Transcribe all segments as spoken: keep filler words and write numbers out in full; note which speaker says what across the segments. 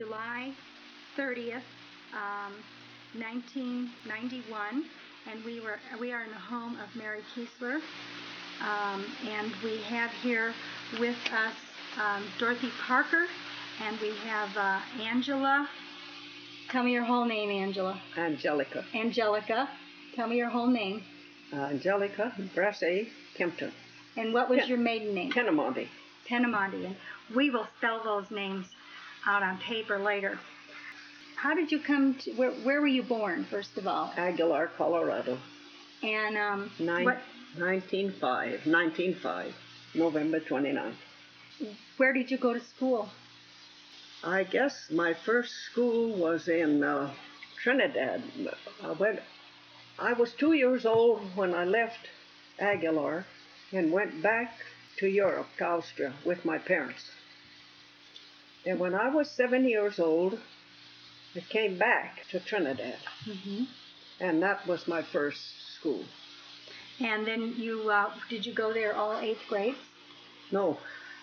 Speaker 1: July thirtieth, um, nineteen ninety-one, and we were we are in the home of Mary Kiesler, um, and we have here with us um, Dorothy Parker, and we have uh, Angela. Tell me your whole name, Angela.
Speaker 2: Angelica.
Speaker 1: Angelica. Tell me your whole name.
Speaker 2: Uh, Angelica Brassey Kempton.
Speaker 1: And what was
Speaker 2: Pen-
Speaker 1: your maiden name?
Speaker 2: Penamonte.
Speaker 1: Penamonte. And we will spell those names out on paper later. How did you come to, where, where were you born, first of all?
Speaker 2: Aguilar, Colorado.
Speaker 1: And, um,
Speaker 2: Nine,
Speaker 1: what,
Speaker 2: nineteen five, nineteen five, November twenty-ninth.
Speaker 1: Where did you go to school?
Speaker 2: I guess my first school was in uh, Trinidad. I, went, I was two years old when I left Aguilar and went back to Europe, to Austria, with my parents. And when I was seven years old, I came back to Trinidad.
Speaker 1: Mm-hmm.
Speaker 2: And that was my first school.
Speaker 1: And then you, uh, did you go there all eighth grades?
Speaker 2: No.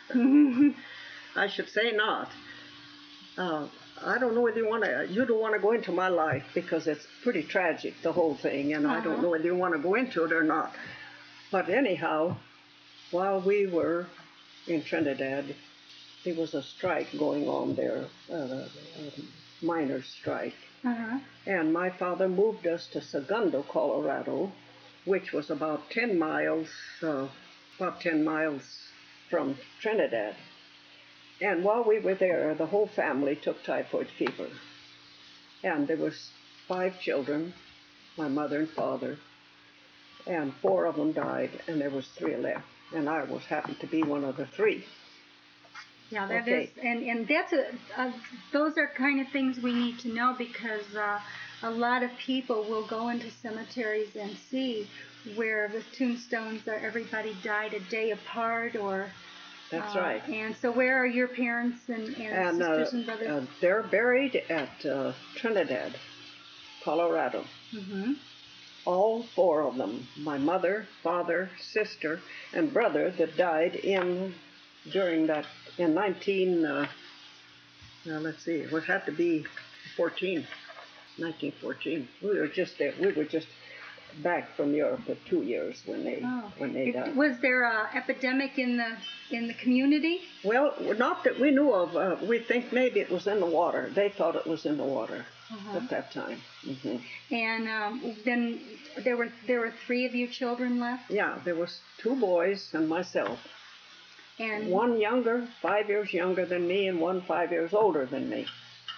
Speaker 2: I should say not. Uh, I don't know whether you want to, you don't want to go into my life because it's pretty tragic, the whole thing, and uh-huh. I don't know whether you want to go into it or not. But anyhow, while we were in Trinidad, there was a strike going on there, uh, a miners' strike.
Speaker 1: Uh-huh.
Speaker 2: And my father moved us to Segundo, Colorado, which was about ten miles, uh, about ten miles from Trinidad. And while we were there, the whole family took typhoid fever. And there was five children, my mother and father, and four of them died, and there was three left. And I was happy to be one of the three.
Speaker 1: Yeah, that
Speaker 2: okay.
Speaker 1: is, and, and that's a, uh, those are kind of things we need to know because uh, a lot of people will go into cemeteries and see where the tombstones are everybody died a day apart or...
Speaker 2: That's
Speaker 1: uh,
Speaker 2: right.
Speaker 1: And so where are your parents and, and,
Speaker 2: and
Speaker 1: sisters
Speaker 2: uh,
Speaker 1: and brothers?
Speaker 2: Uh, they're buried at uh, Trinidad, Colorado.
Speaker 1: Mm-hmm.
Speaker 2: All four of them, my mother, father, sister, and brother that died in, during that, in nineteen, uh, uh, let's see, it had to be fourteen, nineteen fourteen. We were just there, we were just back from Europe for two years when they
Speaker 1: oh.
Speaker 2: when they died.
Speaker 1: Was there a epidemic in the in the community?
Speaker 2: Well, not that we knew of. Uh, we think maybe it was in the water. They thought it was in the water uh-huh. at that time. Mm-hmm.
Speaker 1: And um, then there were there were three of you children left.
Speaker 2: Yeah, there was two boys and myself.
Speaker 1: And
Speaker 2: one younger, five years younger than me, and one five years older than me.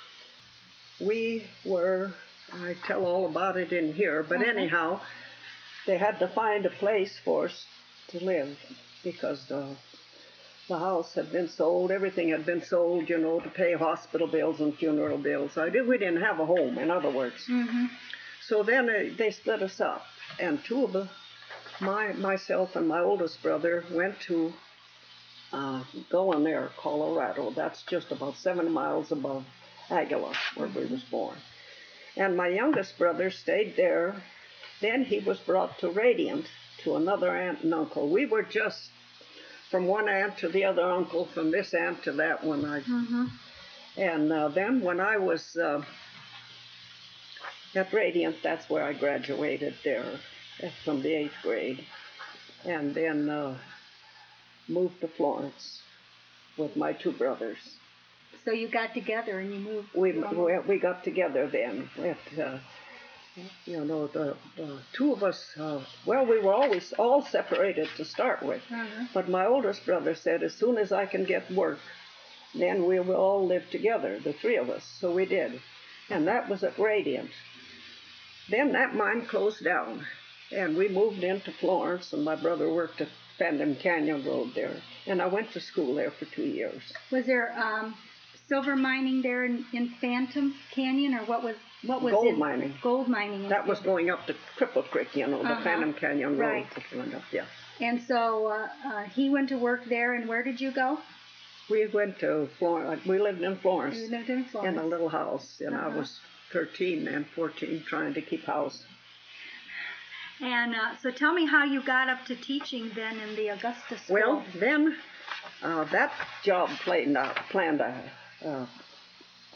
Speaker 2: We were. I tell all about it in here, but uh-huh. anyhow, they had to find a place for us to live because the, the house had been sold, everything had been sold, you know, to pay hospital bills and funeral bills. I did, we didn't have a home, in other words.
Speaker 1: Mm-hmm.
Speaker 2: So then uh, they split us up, and two of the, my, myself and my oldest brother went to uh, Gouverneur, Colorado. That's just about seven miles above Aguilar, where we was born. And my youngest brother stayed there. Then he was brought to Radiant to another aunt and uncle. We were just from one aunt to the other uncle, from this aunt to that one. I,
Speaker 1: mm-hmm.
Speaker 2: And uh, then when I was uh, at Radiant, that's where I graduated there from the eighth grade. And then uh, moved to Florence with my two brothers.
Speaker 1: So you got together and you moved?
Speaker 2: We we, we got together then. With, uh, you know, the, the two of us, uh, well, we were always all separated to start with.
Speaker 1: Uh-huh.
Speaker 2: But my oldest brother said, as soon as I can get work, then we will all live together, the three of us. So we did. And that was at Radiant. Then that mine closed down. And we moved into Florence, and my brother worked at Phantom Canyon Road there. And I went to school there for two years.
Speaker 1: Was there... Um silver mining there in, in Phantom Canyon, or what was what was
Speaker 2: gold
Speaker 1: it?
Speaker 2: mining?
Speaker 1: Gold mining.
Speaker 2: That was going up to Cripple Creek, you know, the
Speaker 1: uh-huh.
Speaker 2: Phantom Canyon Road.
Speaker 1: Right.
Speaker 2: That went up, yeah.
Speaker 1: And so uh, uh, he went to work there, and where did you go?
Speaker 2: We went to Florence. We lived in Florence.
Speaker 1: You lived in Florence.
Speaker 2: In a little house, and uh-huh. I was thirteen and fourteen, trying to keep house.
Speaker 1: And uh, so tell me how you got up to teaching then in the Augusta School.
Speaker 2: Well, then uh, that job planned out, planned out. Uh,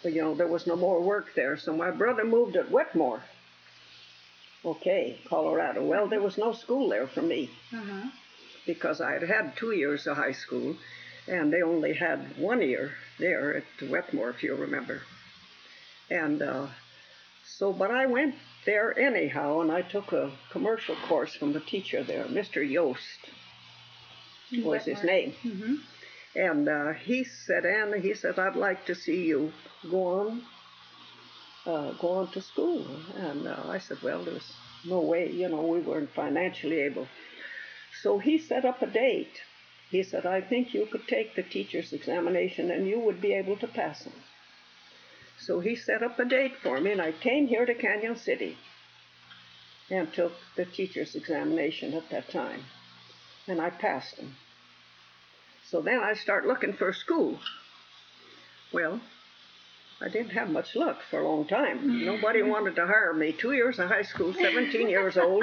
Speaker 2: you know, there was no more work there. So my brother moved at Wetmore. Okay, Colorado. Well, there was no school there for me
Speaker 1: Uh-huh.
Speaker 2: because I had had two years of high school, and they only had one year there at Wetmore, if you remember. And uh, so, but I went there anyhow, and I took a commercial course from a teacher there, Mister Yost was his name.
Speaker 1: Mm-hmm.
Speaker 2: And uh, he said, Anna, he said, I'd like to see you go on, uh, go on to school. And uh, I said, well, there's no way, you know, we weren't financially able. So he set up a date. He said, I think you could take the teacher's examination and you would be able to pass them. So he set up a date for me, and I came here to Canyon City and took the teacher's examination at that time. And I passed them. So then I start looking for a school. Well, I didn't have much luck for a long time. Nobody wanted to hire me. Two years of high school, seventeen years old.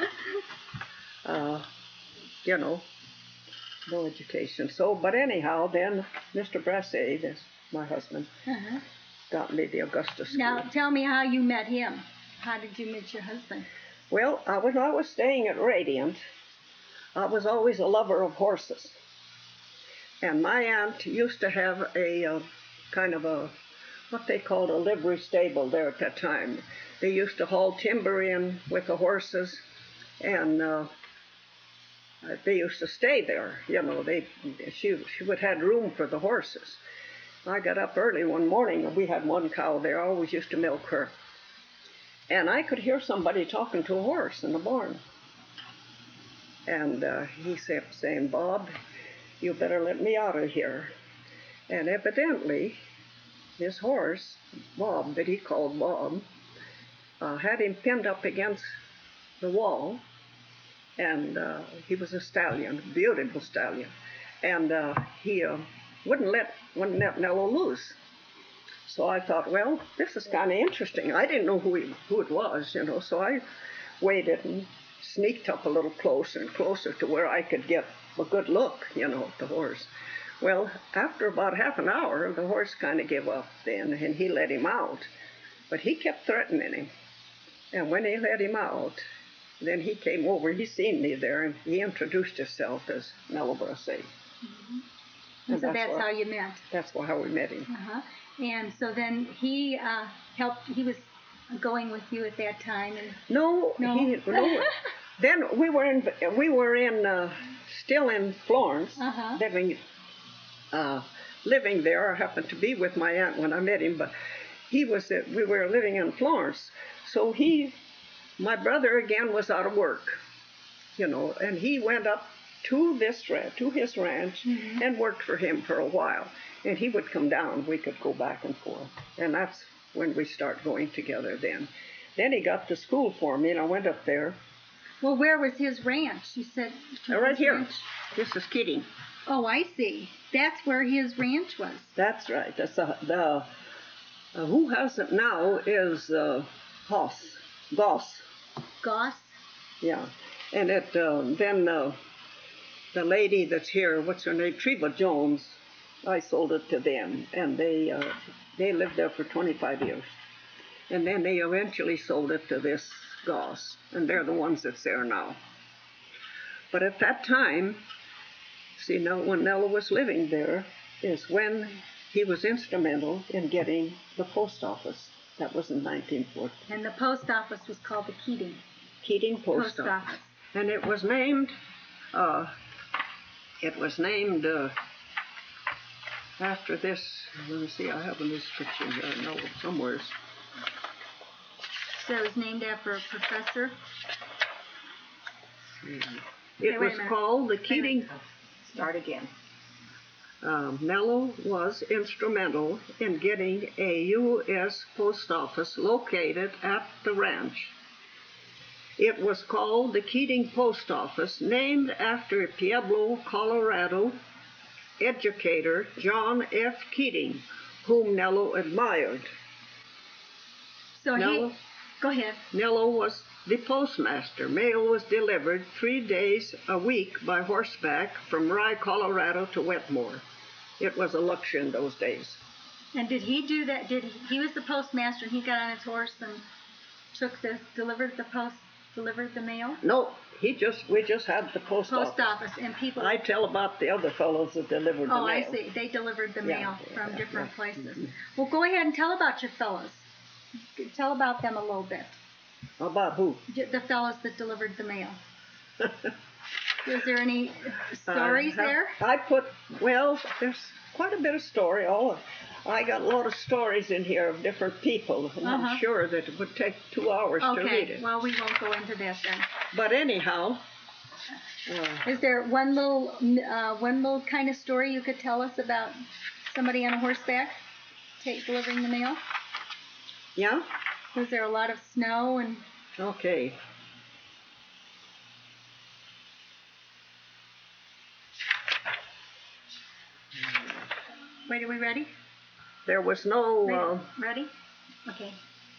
Speaker 2: Uh, you know, no education. So, but anyhow, then Mister Brassey, that's my husband,
Speaker 1: Uh-huh.
Speaker 2: got me the Augusta School.
Speaker 1: Now, tell me how you met him. How did you meet your husband?
Speaker 2: Well, I, when I was staying at Radiant, I was always a lover of horses. And my aunt used to have a uh, kind of a, what they called a livery stable there at that time. They used to haul timber in with the horses, and uh, they used to stay there. You know, they she, she would have room for the horses. I got up early one morning, and we had one cow there. I always used to milk her. And I could hear somebody talking to a horse in the barn. And uh, he kept saying, Bob, you better let me out of here. And evidently, his horse, Bob, that he called Bob, uh, had him pinned up against the wall. And uh, he was a stallion, a beautiful stallion. And uh, he uh, wouldn't let, wouldn't let Nello loose. So I thought, well, this is kind of interesting. I didn't know who he, who it was, you know, so I waited and sneaked up a little closer and closer to where I could get a good look, you know, at the horse. Well, after about half an hour, the horse kind of gave up then, and he let him out. But he kept threatening him. And when he let him out, then he came over. He seen me there, and he introduced himself as Nello Brassey.
Speaker 1: Mm-hmm.
Speaker 2: And
Speaker 1: So
Speaker 2: that's
Speaker 1: that's
Speaker 2: why-
Speaker 1: how you met.
Speaker 2: That's how we met him.
Speaker 1: Uh-huh. And so then he uh, helped, he was going with you at that time. And
Speaker 2: No,
Speaker 1: No.
Speaker 2: he no. Then we were in we were in uh, still in Florence,
Speaker 1: Uh-huh.
Speaker 2: living uh, living there. I happened to be with my aunt when I met him, but he was uh, we were living in Florence. So he, my brother again was out of work, you know, and he went up to this ra- to his ranch
Speaker 1: Mhm.
Speaker 2: and worked for him for a while. And he would come down. We could go back and forth, and that's when we start going together. Then, then he got to school for me, and I went up there.
Speaker 1: well, where was his ranch? You said
Speaker 2: Uh, right
Speaker 1: his
Speaker 2: here.
Speaker 1: ranch?
Speaker 2: This is Keating.
Speaker 1: Oh, I see. That's where his ranch was.
Speaker 2: That's right. That's the, the uh, who has it now is uh, Hoss, Goss.
Speaker 1: Goss.
Speaker 2: Yeah, and it uh, then uh, the lady that's here, what's her name, Treva Jones. I sold it to them, and they uh, they lived there for twenty-five years, and then they eventually sold it to this Goss, and they're the ones that's there now. But at that time, see, now when Nello was living there, is when he was instrumental in getting the post office. That was in nineteen forty.
Speaker 1: And the post office was called the Keating
Speaker 2: Keating Post,
Speaker 1: Post
Speaker 2: Office.
Speaker 1: Office.
Speaker 2: And it was named, uh, it was named uh, after this. Let me see, I have a description here, I know it somewhere.
Speaker 1: So it was named after a professor.
Speaker 2: It
Speaker 1: wait a
Speaker 2: was
Speaker 1: minute.
Speaker 2: called the Keating.
Speaker 1: Start again.
Speaker 2: Um, Nello was instrumental in getting a U S post office located at the ranch. It was called the Keating Post Office, named after Pueblo, Colorado educator John F. Keating, whom Nello admired.
Speaker 1: So
Speaker 2: Nello?
Speaker 1: he, go ahead.
Speaker 2: Nello was the postmaster. Mail was delivered three days a week by horseback from Rye, Colorado to Wetmore. It was a luxury in those days.
Speaker 1: And did he do that? Did he, he was the postmaster and he got on his horse and took the, delivered the post, delivered the mail?
Speaker 2: No, he just, we just had the post,
Speaker 1: Post
Speaker 2: office.
Speaker 1: office, and people.
Speaker 2: I tell about the other fellows that delivered the
Speaker 1: Oh,
Speaker 2: mail.
Speaker 1: I see. They delivered the
Speaker 2: Yeah,
Speaker 1: mail
Speaker 2: yeah,
Speaker 1: from different
Speaker 2: yeah.
Speaker 1: places.
Speaker 2: Mhm.
Speaker 1: Well, go ahead and tell about your fellows. Tell about them a little bit.
Speaker 2: About who?
Speaker 1: J- The fellows that delivered the mail. Is there any stories
Speaker 2: Uh,
Speaker 1: there?
Speaker 2: I put, well, there's quite a bit of story. All of, I got a lot of stories in here of different people. And
Speaker 1: Uh-huh.
Speaker 2: I'm sure that it would take two hours to read
Speaker 1: Okay,
Speaker 2: it.
Speaker 1: well, we won't go into that then.
Speaker 2: But anyhow, uh,
Speaker 1: Is there one little, uh, one little kind of story you could tell us about somebody on a horseback take, delivering the mail?
Speaker 2: yeah,
Speaker 1: Was there a lot of snow and?
Speaker 2: okay.
Speaker 1: Wait, are we ready?
Speaker 2: There was no,
Speaker 1: Ready?
Speaker 2: uh,
Speaker 1: ready? Okay.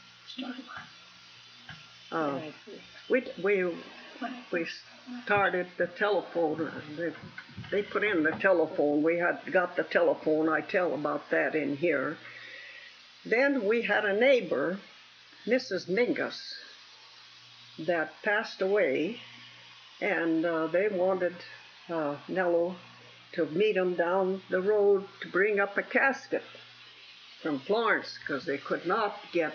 Speaker 2: uh, we, we, we started the telephone. They, they put in the telephone. We had got the telephone. I tell about that in here. Then we had a neighbor, Missus Mingus, that passed away, and uh, they wanted uh, Nello to meet him down the road to bring up a casket from Florence, because they could not get,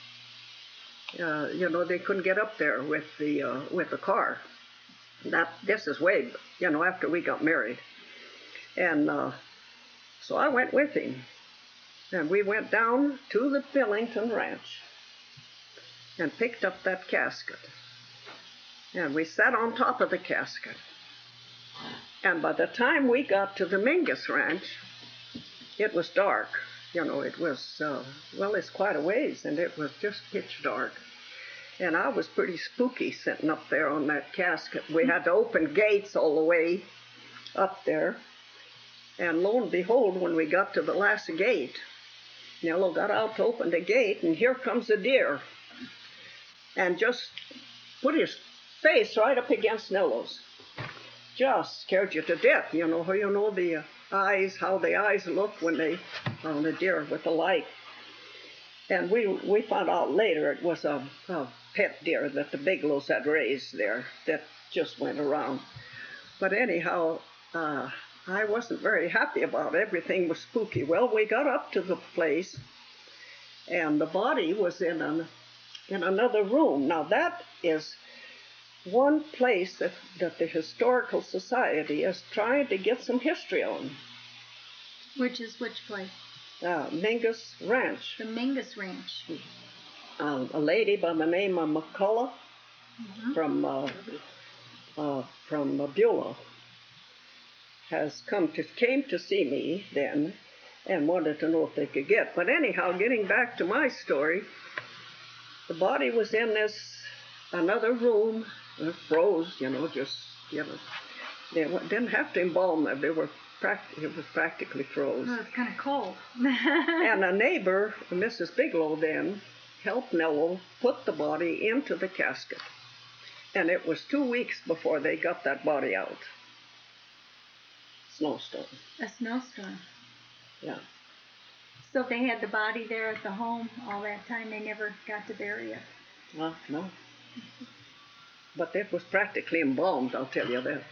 Speaker 2: uh, you know, they couldn't get up there with the uh, with the car. That this is way, you know, after we got married, and uh, so I went with him, and we went down to the Billington Ranch and picked up that casket, and we sat on top of the casket. And by the time we got to the Mingus Ranch, it was dark. You know, it was, uh, well, it's quite a ways, and it was just pitch dark. And I was pretty spooky sitting up there on that casket. We had to open gates all the way up there. And lo and behold, when we got to the last gate, Nello got out to open the gate, and here comes a deer. And just put his face right up against Nello's. Just scared you to death, you know, you know the uh, eyes, how the eyes look when they, on the deer with the light. And we we found out later it was a, a pet deer that the Bigelows had raised there that just went around. But anyhow, uh, I wasn't very happy about it. Everything was spooky. Well, we got up to the place, and the body was in an in another room. Now that is one place that, that the Historical Society is trying to get some history on.
Speaker 1: Which is which place?
Speaker 2: Uh, Mingus Ranch.
Speaker 1: The Mingus Ranch.
Speaker 2: Um, a lady by the name of McCullough
Speaker 1: Mm-hmm.
Speaker 2: from uh, uh, from uh, Beulah has come to came to see me then and wanted to know if they could get. But anyhow, getting back to my story, the body was in this another room. It froze, you know, just, you know. They didn't have to embalm it. They were pract- it was practically froze.
Speaker 1: Oh, it's kind of cold.
Speaker 2: And a neighbor, Missus Bigelow, then helped Nello put the body into the casket. And it was two weeks before they got that body out. Snowstorm.
Speaker 1: A snowstorm.
Speaker 2: Yeah.
Speaker 1: So they had the body there at the home all that time. They never got to bury it.
Speaker 2: Well, no. But it was practically embalmed, I'll tell you that.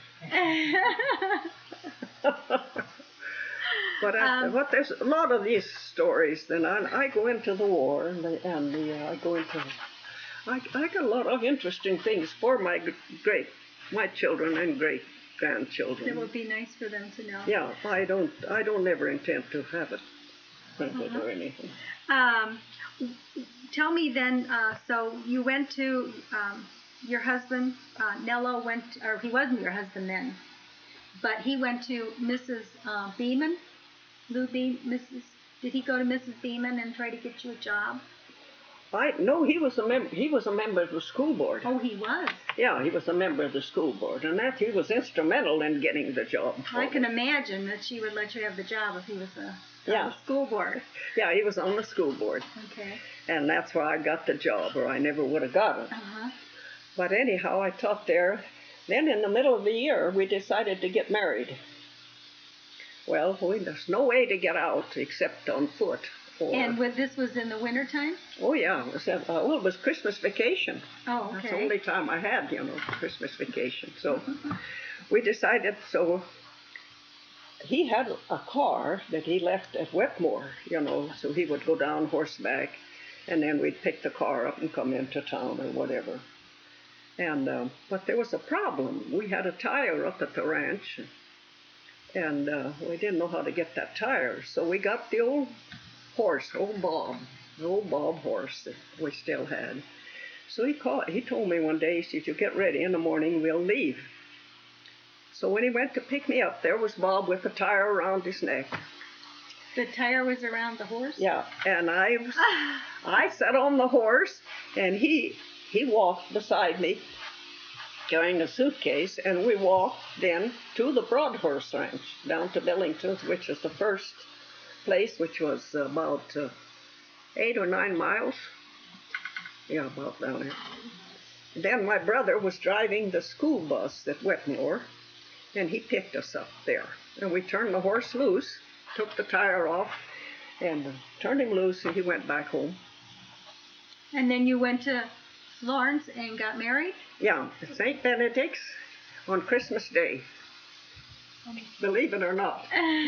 Speaker 2: But, I,
Speaker 1: Um,
Speaker 2: but there's a lot of these stories. Then I, I go into the war, and, the, and the, uh, I go into. I, I got a lot of interesting things for my g- great, my children and great grandchildren.
Speaker 1: It would be nice for them to know.
Speaker 2: Yeah, I don't, I don't ever intend to have it printed
Speaker 1: Uh-huh.
Speaker 2: or anything.
Speaker 1: Um, tell me then. Uh, so you went to um, your husband, uh, Nello went, or he wasn't your husband then, but he went to Missus Uh, Beeman, Lou Beam, Missus Did he go to Missus Beeman and try to get you a job?
Speaker 2: I no, he was a mem- he was a member of the school board.
Speaker 1: Oh, he was.
Speaker 2: Yeah, he was a member of the school board, and that he was instrumental in getting the job. for
Speaker 1: I can
Speaker 2: me.
Speaker 1: imagine that she would let you have the job if he was a,
Speaker 2: Yeah.
Speaker 1: on the school board.
Speaker 2: Yeah, he was on the school board,
Speaker 1: Okay.
Speaker 2: and that's where I got the job, or I never would have got it.
Speaker 1: Uh-huh.
Speaker 2: But anyhow, I taught there. Then in the middle of the year, we decided to get married. Well, we, there's no way to get out except on foot. Or,
Speaker 1: And with, this was in the wintertime?
Speaker 2: Oh, yeah. It was, uh, well, it was Christmas vacation.
Speaker 1: Oh, okay.
Speaker 2: That's the only time I had, you know, Christmas vacation. So we decided, so he had a car that he left at Wetmore, you know, so he would go down horseback, and then we'd pick the car up and come into town or whatever. And uh, but there was a problem. We had a tire up at the ranch, and uh, we didn't know how to get that tire. So we got the old horse, old Bob, the old Bob horse that we still had. So he called. He told me one day, he said, "You get ready in the morning. We'll leave." So when he went to pick me up, there was Bob with the tire around his neck.
Speaker 1: The tire was around the horse?
Speaker 2: Yeah, and I, was, I sat on the horse, and he he walked beside me, carrying a suitcase, and we walked then to the Broadhorse Ranch, down to Billington, which is the first place, which was about uh, eight or nine miles. Yeah, about down there. Then my brother was driving the school bus at Wetmore, and he picked us up there. And we turned the horse loose, took the tire off, and uh, turned him loose, and he went back home.
Speaker 1: And then you went to Florence and got married?
Speaker 2: Yeah, at Saint Benedict's on Christmas Day. Believe it or not.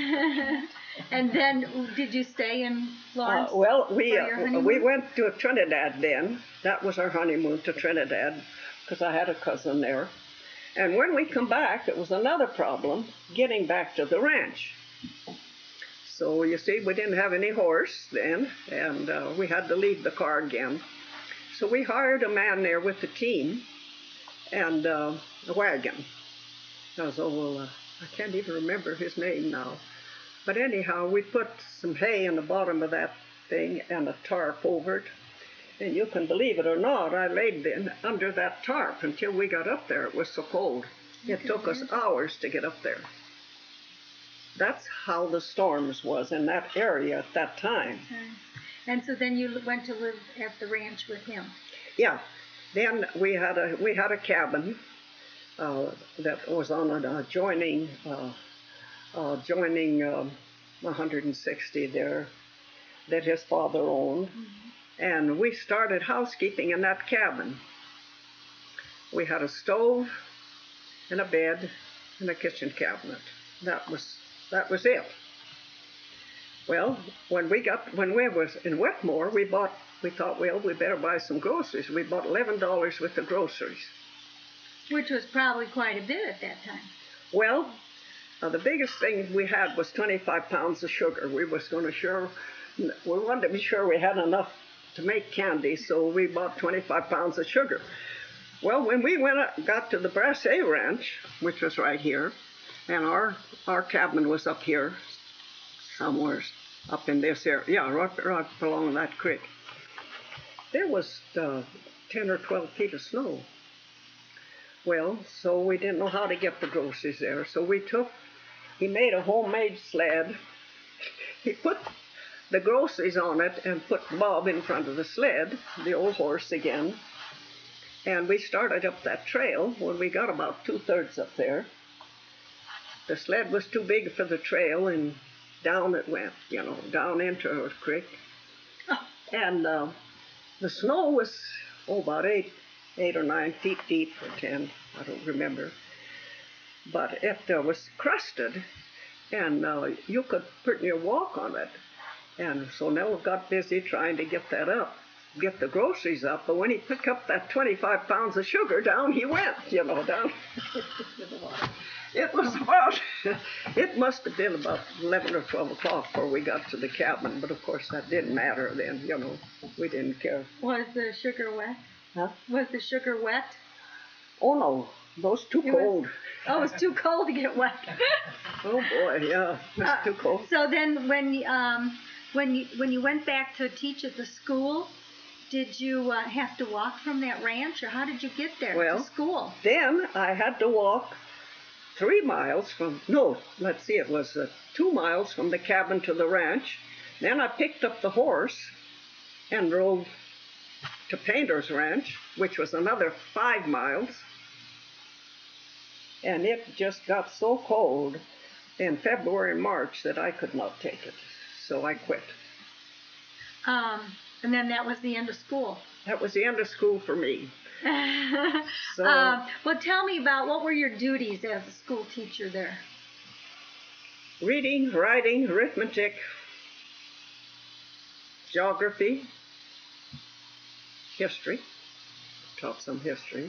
Speaker 1: And then did you stay in Florence?
Speaker 2: Uh, well, we
Speaker 1: for your
Speaker 2: uh,
Speaker 1: honeymoon?
Speaker 2: we went to Trinidad then. That was our honeymoon, to Trinidad, because I had a cousin there. And when we come back, it was another problem getting back to the ranch. So you see, we didn't have any horse then, and uh, we had to leave the car again. So we hired a man there with the team and uh, a wagon. I was, oh, well, uh, I can't even remember his name now. But anyhow, we put some hay in the bottom of that thing and a tarp over it. And you can believe it or not, I laid in under that tarp until we got up there. It was so cold. It took us hours to get up there. That's how the storms was in that area at that time.
Speaker 1: Okay. And so then you went to live at the ranch with him?
Speaker 2: Yeah. Then we had a we had a cabin uh, that was on an adjoining uh, uh, joining um, one hundred sixty there that his father owned. Mm-hmm. And we started housekeeping in that cabin. We had a stove and a bed and a kitchen cabinet. That was that was it. Well, when we got when we was in Wetmore, we bought we thought, well, we better buy some groceries. We bought eleven dollars worth of groceries.
Speaker 1: Which was probably quite a bit at that time.
Speaker 2: Well, uh, the biggest thing we had was twenty-five pounds of sugar. We was going to sure we wanted to be sure we had enough to make candy, so we bought twenty-five pounds of sugar. Well, when we went up, got to the Brassey Ranch, which was right here, and our our cabin was up here, somewhere up in this area, yeah, right, right along that creek. There was uh, ten or twelve feet of snow. Well, so we didn't know how to get the groceries there, so we took, he made a homemade sled. He put the groceries on it and put Bob in front of the sled, the old horse again. And we started up that trail. When we got about two-thirds up there, the sled was too big for the trail, and down it went, you know, down into a creek. And uh, the snow was, oh, about eight, eight or nine feet deep, or ten, I don't remember. But it uh, was crusted, and uh, you could pretty near walk on it. And so Nell got busy trying to get that up, get the groceries up. But when he picked up that twenty-five pounds of sugar, down he went, you know, down. It was about, it must have been about eleven or twelve o'clock before we got to the cabin. But of course that didn't matter then, you know, we didn't care.
Speaker 1: Was the sugar wet?
Speaker 2: Huh?
Speaker 1: Was the sugar wet?
Speaker 2: Oh no, those too
Speaker 1: it
Speaker 2: cold.
Speaker 1: Was, oh, it was too cold to get wet.
Speaker 2: Oh boy, yeah, it was uh, too cold.
Speaker 1: So then when um. When you when you went back to teach at the school, did you uh, have to walk from that ranch, or how did you get there
Speaker 2: well,
Speaker 1: to school?
Speaker 2: Then I had to walk three miles from, no, let's see, it was uh, two miles from the cabin to the ranch. Then I picked up the horse and rode to Painter's Ranch, which was another five miles. And it just got so cold in February and March that I could not take it, so I quit.
Speaker 1: Um, and then that was the end of school.
Speaker 2: That was the end of school for me. So,
Speaker 1: um, well, tell me about what were your duties as a school teacher there?
Speaker 2: reading, writing, arithmetic, geography, history. Taught some history.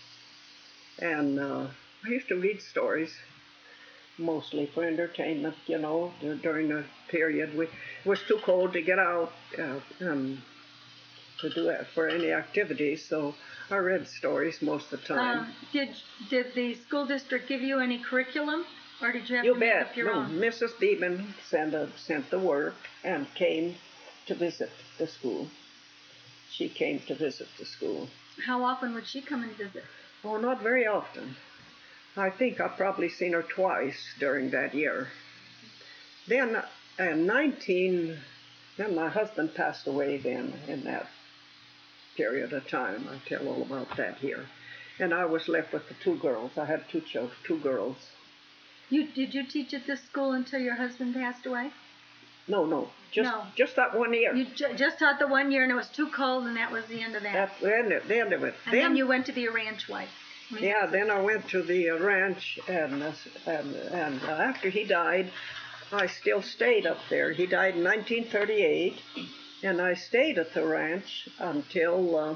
Speaker 2: And uh, I used to read stories, mostly for entertainment, you know, during the period. We, it was too cold to get out uh, um, to do it for any activities, so I read stories most of the time.
Speaker 1: Um, did did the school district give you any curriculum, or did you have
Speaker 2: You
Speaker 1: to
Speaker 2: bet.
Speaker 1: make up your
Speaker 2: No,
Speaker 1: own?
Speaker 2: Missus Beeman sent, a, sent the work and came to visit the school. She came to visit the school.
Speaker 1: How often would she come and visit?
Speaker 2: Oh, not very often. I think I've probably seen her twice during that year. Then, in nineteen, then my husband passed away then in that period of time. I tell all about that here. And I was left with the two girls. I had two children, two girls.
Speaker 1: You did you teach at this school until your husband passed away?
Speaker 2: No, no, just
Speaker 1: No.
Speaker 2: just that one year.
Speaker 1: You ju- just taught the one year, and it was too cold, and that was the end of that.
Speaker 2: That's the end, of- the end of it.
Speaker 1: and then, you went to be a ranch wife. I mean,
Speaker 2: Yeah, then I went to the uh, ranch, and uh, and, and uh, after he died, I still stayed up there. He died in nineteen thirty-eight, and I stayed at the ranch until uh,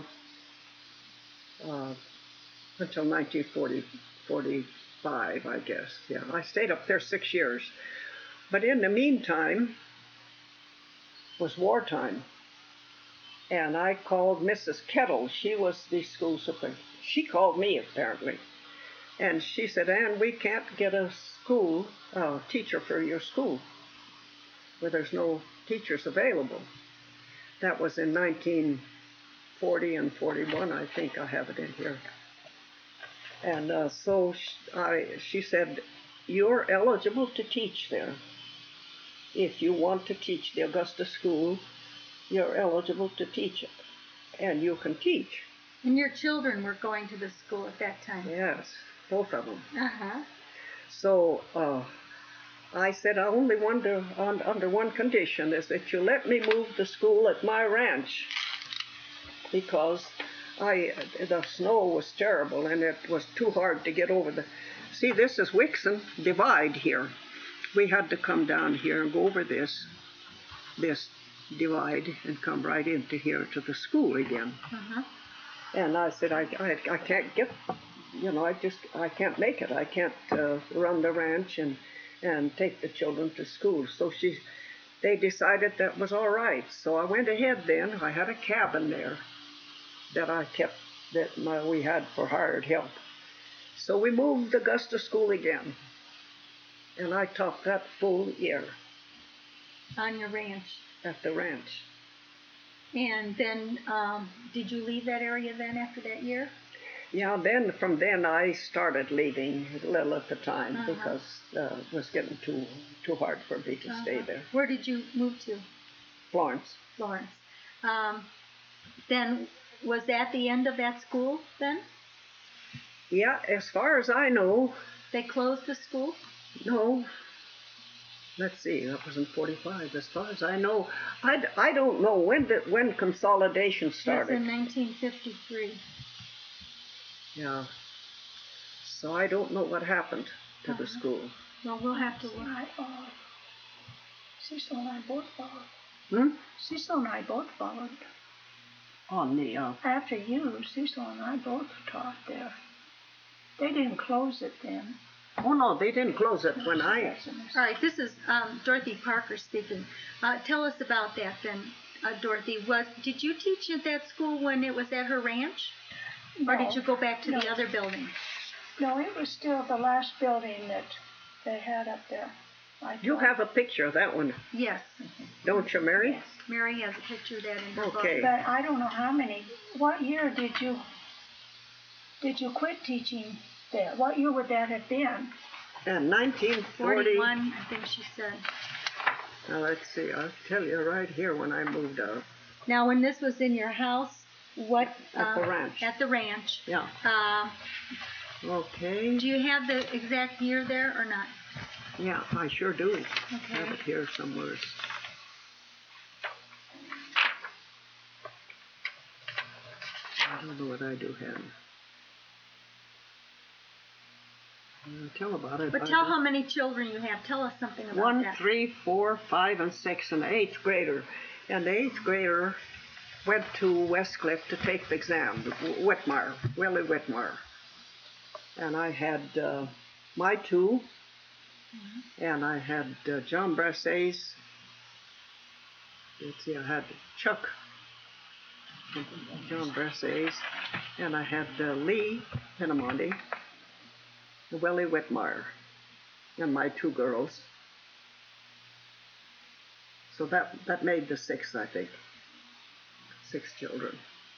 Speaker 2: uh, until nineteen forty, forty-five, I guess. Yeah, I stayed up there six years. But in the meantime, was wartime, and I called Missus Kettle. She was the school superintendent. She called me, apparently, and she said, Ann, we can't get a school uh, teacher for your school where there's no teachers available. That was in nineteen forty and forty-one, I think I have it in here. And uh, so sh- I, she said, you're eligible to teach there. If you want to teach the Augusta School, you're eligible to teach it, and you can teach.
Speaker 1: And your children were going to the school at that time.
Speaker 2: Yes, both of them.
Speaker 1: Uh-huh.
Speaker 2: So uh, I said, I only wonder on, under one condition, is that you let me move the school at my ranch, because I the snow was terrible and it was too hard to get over the. See, this is Wixon Divide here. We had to come down here and go over this, this divide and come right into here to the school again.
Speaker 1: Uh-huh.
Speaker 2: And I said, I, I, I can't get, you know, I just, I can't make it. I can't uh, run the ranch and, and take the children to school. So she, they decided that was all right. So I went ahead then. I had a cabin there that I kept, that my, we had for hired help. So we moved Augusta School again. And I taught that full year
Speaker 1: On your ranch.
Speaker 2: at the ranch.
Speaker 1: And then, um, did you leave that area then after that year?
Speaker 2: Yeah, then from then I started leaving a little at the time
Speaker 1: Uh-huh.
Speaker 2: because uh, it was getting too too hard for me to
Speaker 1: Uh-huh.
Speaker 2: stay there.
Speaker 1: Where did you move to?
Speaker 2: Florence.
Speaker 1: Florence. Um, then, was that the end of that school then?
Speaker 2: Yeah, as far as I know,
Speaker 1: They closed the school?
Speaker 2: no. Let's see, that was in forty-five. As far as I know, I, d- I don't know when did, when consolidation
Speaker 1: That's
Speaker 2: started.
Speaker 1: in nineteen fifty-three.
Speaker 2: Yeah. So I don't know what happened to the
Speaker 1: Uh-huh.
Speaker 2: school.
Speaker 1: Well, we'll have to look.
Speaker 3: I, uh, Cecil and I both followed.
Speaker 2: Hmm?
Speaker 3: Cecil and I both followed.
Speaker 2: On the, uh,
Speaker 3: After you, Cecil and I both taught there. They didn't close it then.
Speaker 2: oh no, they didn't close it when I,
Speaker 3: That's a mistake.
Speaker 1: All right, this is um, Dorothy Parker speaking. Uh, tell us about that then, uh, Dorothy. Was did you teach at that school when it was at her ranch, or did
Speaker 3: No,
Speaker 1: you go back to
Speaker 3: no.
Speaker 1: the other building?
Speaker 3: No, it was still the last building that they had up there. I
Speaker 2: you
Speaker 3: taught.
Speaker 2: have a picture of that one,
Speaker 1: Yes,
Speaker 2: don't you, Mary?
Speaker 3: Yes.
Speaker 1: Mary has a picture of that in her book.
Speaker 2: Okay.
Speaker 3: But I don't know how many. What year did you did you quit teaching there? What year would that have been?
Speaker 2: And nineteen forty.
Speaker 1: forty-one, I think she said.
Speaker 2: Now let's see, I'll tell you right here when I moved out.
Speaker 1: Now, when this was in your house, what?
Speaker 2: At the
Speaker 1: uh,
Speaker 2: ranch.
Speaker 1: At the ranch.
Speaker 2: Yeah.
Speaker 1: Uh,
Speaker 2: Okay.
Speaker 1: do you have the exact year there or not?
Speaker 2: Yeah, I sure do.
Speaker 1: Okay.
Speaker 2: Have it here somewhere. I don't know what I do have. Uh, tell about it.
Speaker 1: But
Speaker 2: I
Speaker 1: tell
Speaker 2: don't-
Speaker 1: how many children you have. Tell us something about
Speaker 2: One,
Speaker 1: that.
Speaker 2: three, four, five, and six, and the eighth grader. And the eighth grader went to Westcliff to take the exam, Whitmire, Willie Whitmire. And I had uh, my two,
Speaker 1: Mm-hmm.
Speaker 2: and I had uh, John Brasse's. Let's see, I had Chuck, John Brasse's, and I had uh, Lee Pinamonte, Willie Whitmire, and my two girls. So that, that made the six, I think. Six children.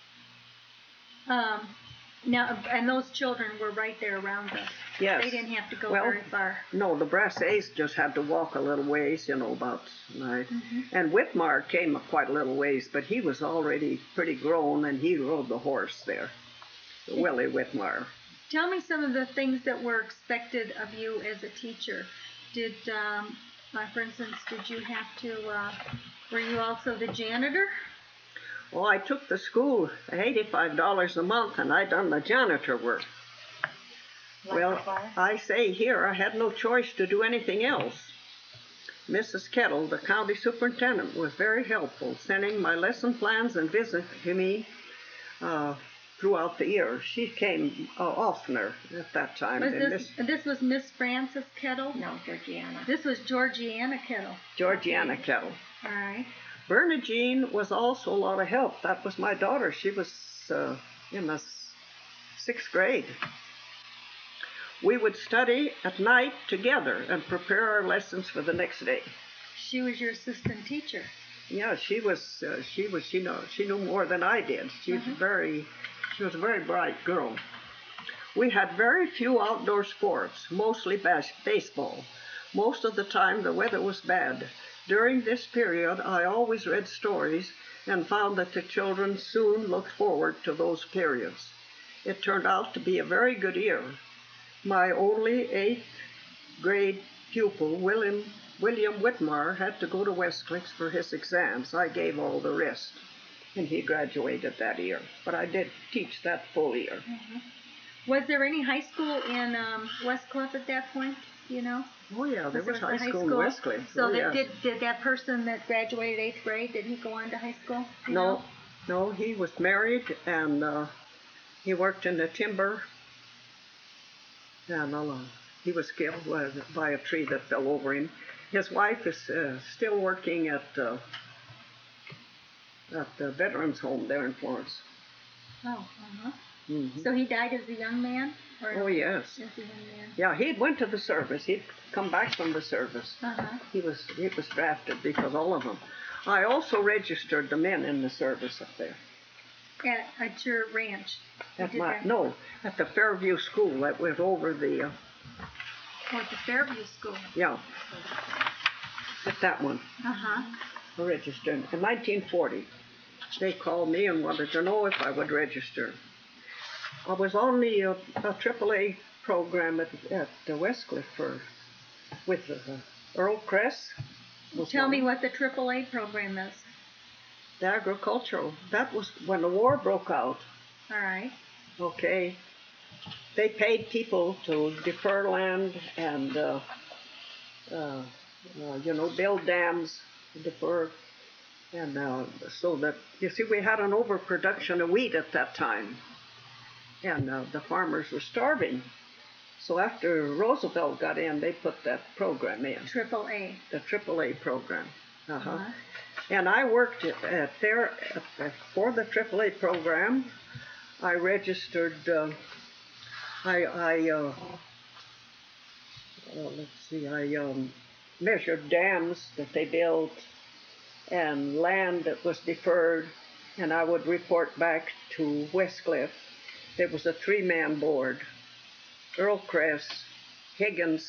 Speaker 1: Um, now, and those children were right there around us.
Speaker 2: Yes.
Speaker 1: They didn't have to go
Speaker 2: Well,
Speaker 1: very far.
Speaker 2: No, the Brasse's just had to walk a little ways, you know, about right.
Speaker 1: Mm-hmm.
Speaker 2: And Whitmire came quite a little ways, but he was already pretty grown, and he rode the horse there. Willie Whitmire.
Speaker 1: Tell me some of the things that were expected of you as a teacher. Did, um, uh, for instance, did you have to, uh, were you also the janitor?
Speaker 2: Well, I took the school eighty-five dollars a month, and I done the janitor work.
Speaker 3: Like
Speaker 2: Well,
Speaker 3: the fire?
Speaker 2: I say here, I had no choice to do anything else. Missus Kettle, the county superintendent, was very helpful, sending my lesson plans and visiting me uh, throughout the year. She came uh, oftener at that time.
Speaker 1: Was
Speaker 2: than
Speaker 1: this,
Speaker 2: Miss
Speaker 1: this was Miss Frances Kettle?
Speaker 3: No, Georgiana.
Speaker 1: This was Georgiana Kettle.
Speaker 2: Georgiana Kettle.
Speaker 1: All right.
Speaker 2: Bernadine was also a lot of help. That was my daughter. She was uh, in the s- sixth grade. We would study at night together and prepare our lessons for the next day.
Speaker 1: She was your assistant teacher.
Speaker 2: Yeah, she was. Uh, she was. She know. She knew more than I did. She was
Speaker 1: Mhm.
Speaker 2: very. She was a very bright girl. We had very few outdoor sports, mostly bas- baseball. Most of the time, the weather was bad. During this period, I always read stories and found that the children soon looked forward to those periods. It turned out to be a very good year. My only eighth grade pupil, William, William Whitmire, had to go to Westcliff for his exams. I gave all the rest, and he graduated that year. But I did teach that full year.
Speaker 1: Was there any high school in um, Westcliff at that point? You know?
Speaker 2: Oh, yeah, there was
Speaker 1: there
Speaker 2: high
Speaker 1: a
Speaker 2: school in Westcliff.
Speaker 1: So
Speaker 2: Oh,
Speaker 1: that,
Speaker 2: yeah.
Speaker 1: did, did that person that graduated eighth grade, did he go on to high school? You
Speaker 2: No,
Speaker 1: know?
Speaker 2: no, he was married, and uh, he worked in the timber. And uh, he was killed by, by a tree that fell over him. His wife is uh, still working at uh, at the veterans home there in Florence.
Speaker 1: Oh, uh-huh.
Speaker 2: Mhm.
Speaker 1: So he died as a young man? Or
Speaker 2: Oh, yes.
Speaker 1: As a young man.
Speaker 2: Yeah, he went to the service. He'd come back from the service.
Speaker 1: Uh-huh.
Speaker 2: He was he was drafted because all of them. I also registered the men in the service up there.
Speaker 1: At, at your ranch? You
Speaker 2: At
Speaker 1: did
Speaker 2: my
Speaker 1: that?
Speaker 2: no, at the Fairview School that went over the uh,
Speaker 1: Or at the Fairview School?
Speaker 2: yeah, at that one.
Speaker 1: Uh-huh.
Speaker 2: I registered in nineteen forty. They called me and wanted to know if I would register. I was on the uh, a triple A program at at uh, Westcliff for with uh, Earl Kress. was
Speaker 1: Tell
Speaker 2: one.
Speaker 1: me what the triple A program is.
Speaker 2: The agricultural. That was when the war broke out.
Speaker 1: All right.
Speaker 2: Okay. They paid people to defer land and uh, uh, uh, you know build dams, defer, and uh, so that you see we had an overproduction of wheat at that time, and uh, the farmers were starving. So after Roosevelt got in, they put that program in,
Speaker 1: Triple A.
Speaker 2: the triple A program. Uh-huh.
Speaker 1: Uh-huh.
Speaker 2: And I worked at, at there at, for the triple A program. I registered. Uh, I, I uh, uh, let's see. I um, measured dams that they built and land that was deferred, and I would report back to Westcliff. There was a three-man board: Earl Kress, Higgins.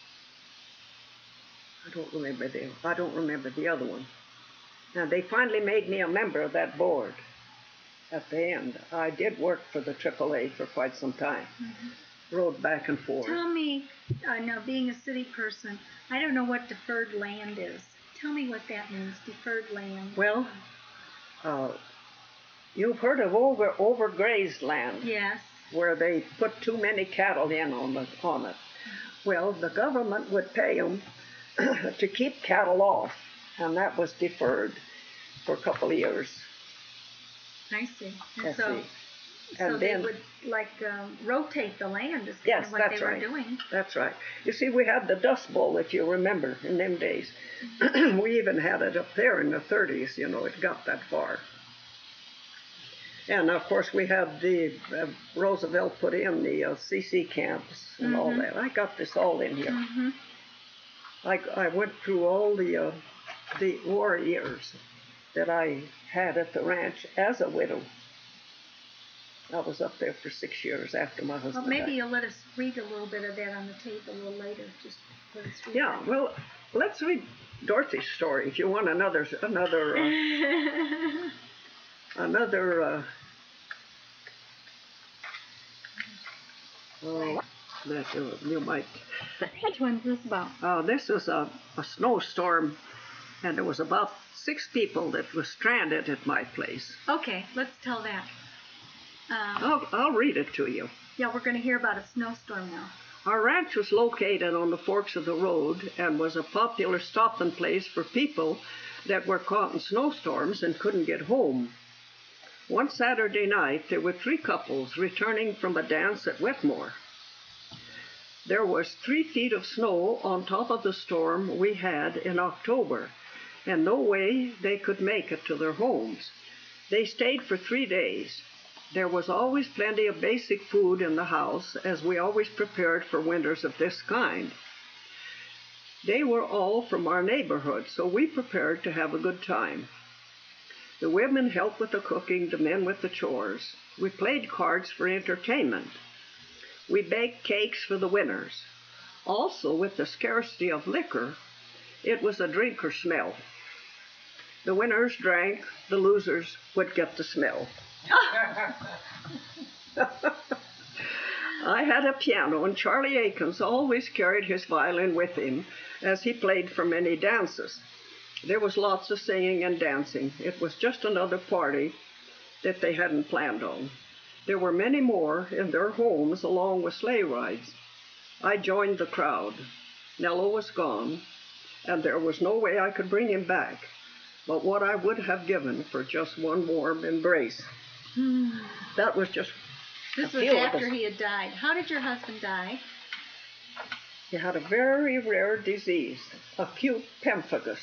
Speaker 2: I don't remember the. I don't remember the other one. Now, they finally made me a member of that board at the end. I did work for the triple A for quite some time.
Speaker 1: Mm-hmm.
Speaker 2: rode back and forth.
Speaker 1: Tell me, uh, now being a city person, I don't know what deferred land is. Tell me what that means, deferred land.
Speaker 2: Well, uh, you've heard of over overgrazed land.
Speaker 1: Yes.
Speaker 2: Where they put too many cattle in on, the, on it. Well, the government would pay them to keep cattle off, and that was deferred for a couple of years.
Speaker 1: I see. And
Speaker 2: I
Speaker 1: so,
Speaker 2: see. And
Speaker 1: so
Speaker 2: then,
Speaker 1: they would like um, rotate the land is kind
Speaker 2: yes,
Speaker 1: of what
Speaker 2: that's
Speaker 1: they were
Speaker 2: right.
Speaker 1: doing.
Speaker 2: That's right. You see, we had the Dust Bowl, if you remember, in them days. We even had it up there in the thirties, you know, it got that far. And of course, we had the uh, Roosevelt put in the uh, C C camps and
Speaker 1: Mm-hmm.
Speaker 2: all that. I got this all in here.
Speaker 1: Mm-hmm.
Speaker 2: I, I went through all the uh, the war years that I had at the ranch as a widow. I was up there for six years after my husband
Speaker 1: Well, maybe
Speaker 2: died.
Speaker 1: you'll let us read a little bit of that on the tape a little later. Just let us read
Speaker 2: Yeah,
Speaker 1: that.
Speaker 2: well, let's read Dorothy's story if you want another another uh, another. Uh, oh, that uh, you might.
Speaker 1: Which one's this about?
Speaker 2: Uh, this was a, a snowstorm, and there was about six people that were stranded at my place.
Speaker 1: Okay, let's tell that. Um,
Speaker 2: I'll, I'll read it to you.
Speaker 1: yeah, we're going to hear about a snowstorm now.
Speaker 2: Our ranch was located on the forks of the road and was a popular stopping place for people that were caught in snowstorms and couldn't get home. One Saturday night, there were three couples returning from a dance at Wetmore. There was three feet of snow on top of the storm we had in October, and no way they could make it to their homes. They stayed for three days. There was always plenty of basic food in the house, as we always prepared for winters of this kind. They were all from our neighborhood, so we prepared to have a good time. The women helped with the cooking, the men with the chores. We played cards for entertainment. We baked cakes for the winners. Also, with the scarcity of liquor, it was a drink or smell. The winners drank, the losers would get the smell. I had a piano, and Charlie Akins always carried his violin with him as he played for many dances. There was lots of singing and dancing. It was just another party that they hadn't planned on. There were many more in their homes along with sleigh rides. I joined the crowd. Nello was gone, and there was no way I could bring him back, but what I would have given for just one warm embrace. That was just
Speaker 1: This
Speaker 2: a
Speaker 1: was
Speaker 2: few of
Speaker 1: after
Speaker 2: us.
Speaker 1: he had died. How did your husband die?
Speaker 2: He had a very rare disease, acute pemphigus.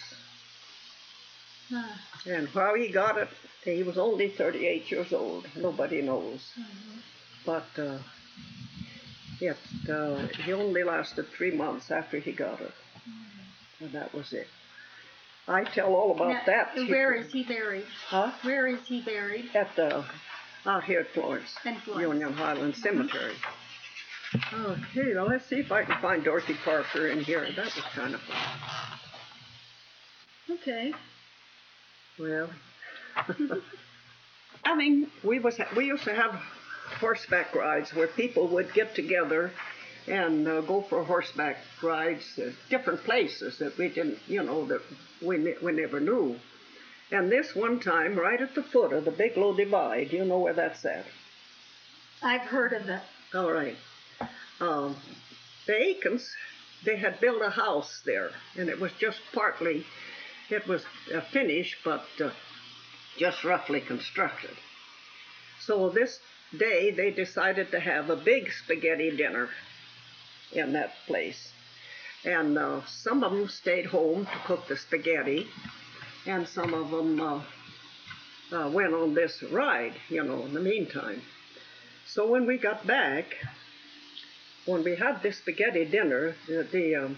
Speaker 1: Ah,
Speaker 2: And how he got it, he was only thirty-eight years old. Nobody knows.
Speaker 1: mhm.
Speaker 2: But uh, it, uh, he only lasted three months after he got it. And that was it. I tell all about
Speaker 1: Now,
Speaker 2: that.
Speaker 1: Where is he buried?
Speaker 2: Huh?
Speaker 1: Where is he buried?
Speaker 2: At the, out here at Florence.
Speaker 1: In Florence.
Speaker 2: Union Highland Cemetery. Okay, now let's see if I can find Dorothy Parker in here. That was kind of fun.
Speaker 1: Okay.
Speaker 2: Well, I mean, we was we used to have horseback rides where people would get together and uh, go for horseback rides at different places that we didn't, you know, that we ne- we never knew. And this one time, right at the foot of the Bigelow Divide, you know where that's at.
Speaker 1: I've heard of it.
Speaker 2: All right. Um, the Akins, they had built a house there, and it was just partly, it was uh, finished, but uh, just roughly constructed. So this day, they decided to have a big spaghetti dinner in that place. And uh, some of them stayed home to cook the spaghetti, and some of them uh, uh, went on this ride, you know, in the meantime. So when we got back, when we had this spaghetti dinner, the, the um,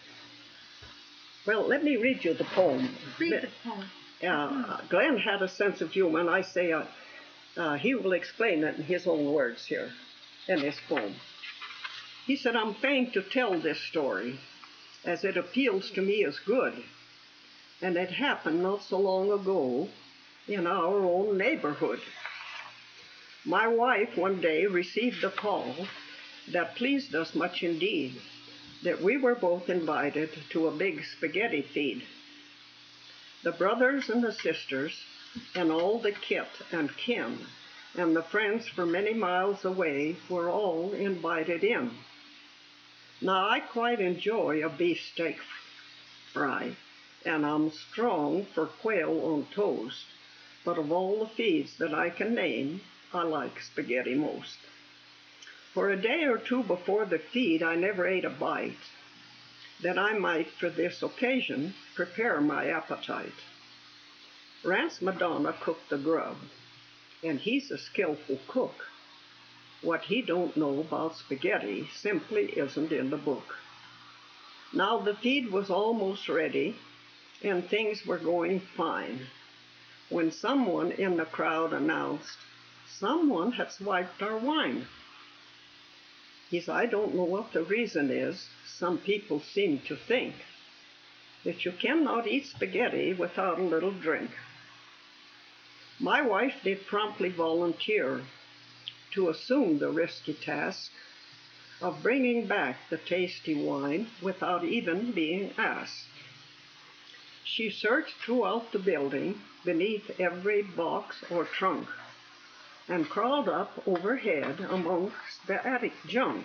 Speaker 2: well, let me read you the poem.
Speaker 1: Read the poem.
Speaker 2: Uh, Glenn had a sense of humor, and I say uh, uh, he will explain it in his own words here, in this poem. He said, I'm fain to tell this story, as it appeals to me as good, and it happened not so long ago in our own neighborhood. My wife one day received a call that pleased us much indeed, that we were both invited to a big spaghetti feed. The brothers and the sisters, and all the kit and kin, and the friends for many miles away were all invited in. Now I quite enjoy a beefsteak fry, and I'm strong for quail on toast, but of all the feeds that I can name, I like spaghetti most. For a day or two before the feed, I never ate a bite, that I might, for this occasion, prepare my appetite. Rance Madonna cooked the grub, and he's a skillful cook. What he don't know about spaghetti simply isn't in the book. Now the feed was almost ready, and things were going fine, when someone in the crowd announced, "Someone had swiped our wine." He said, "I don't know what the reason is. Some people seem to think that you cannot eat spaghetti without a little drink." My wife did promptly volunteer to assume the risky task of bringing back the tasty wine without even being asked. She searched throughout the building, beneath every box or trunk, and crawled up overhead amongst the attic junk.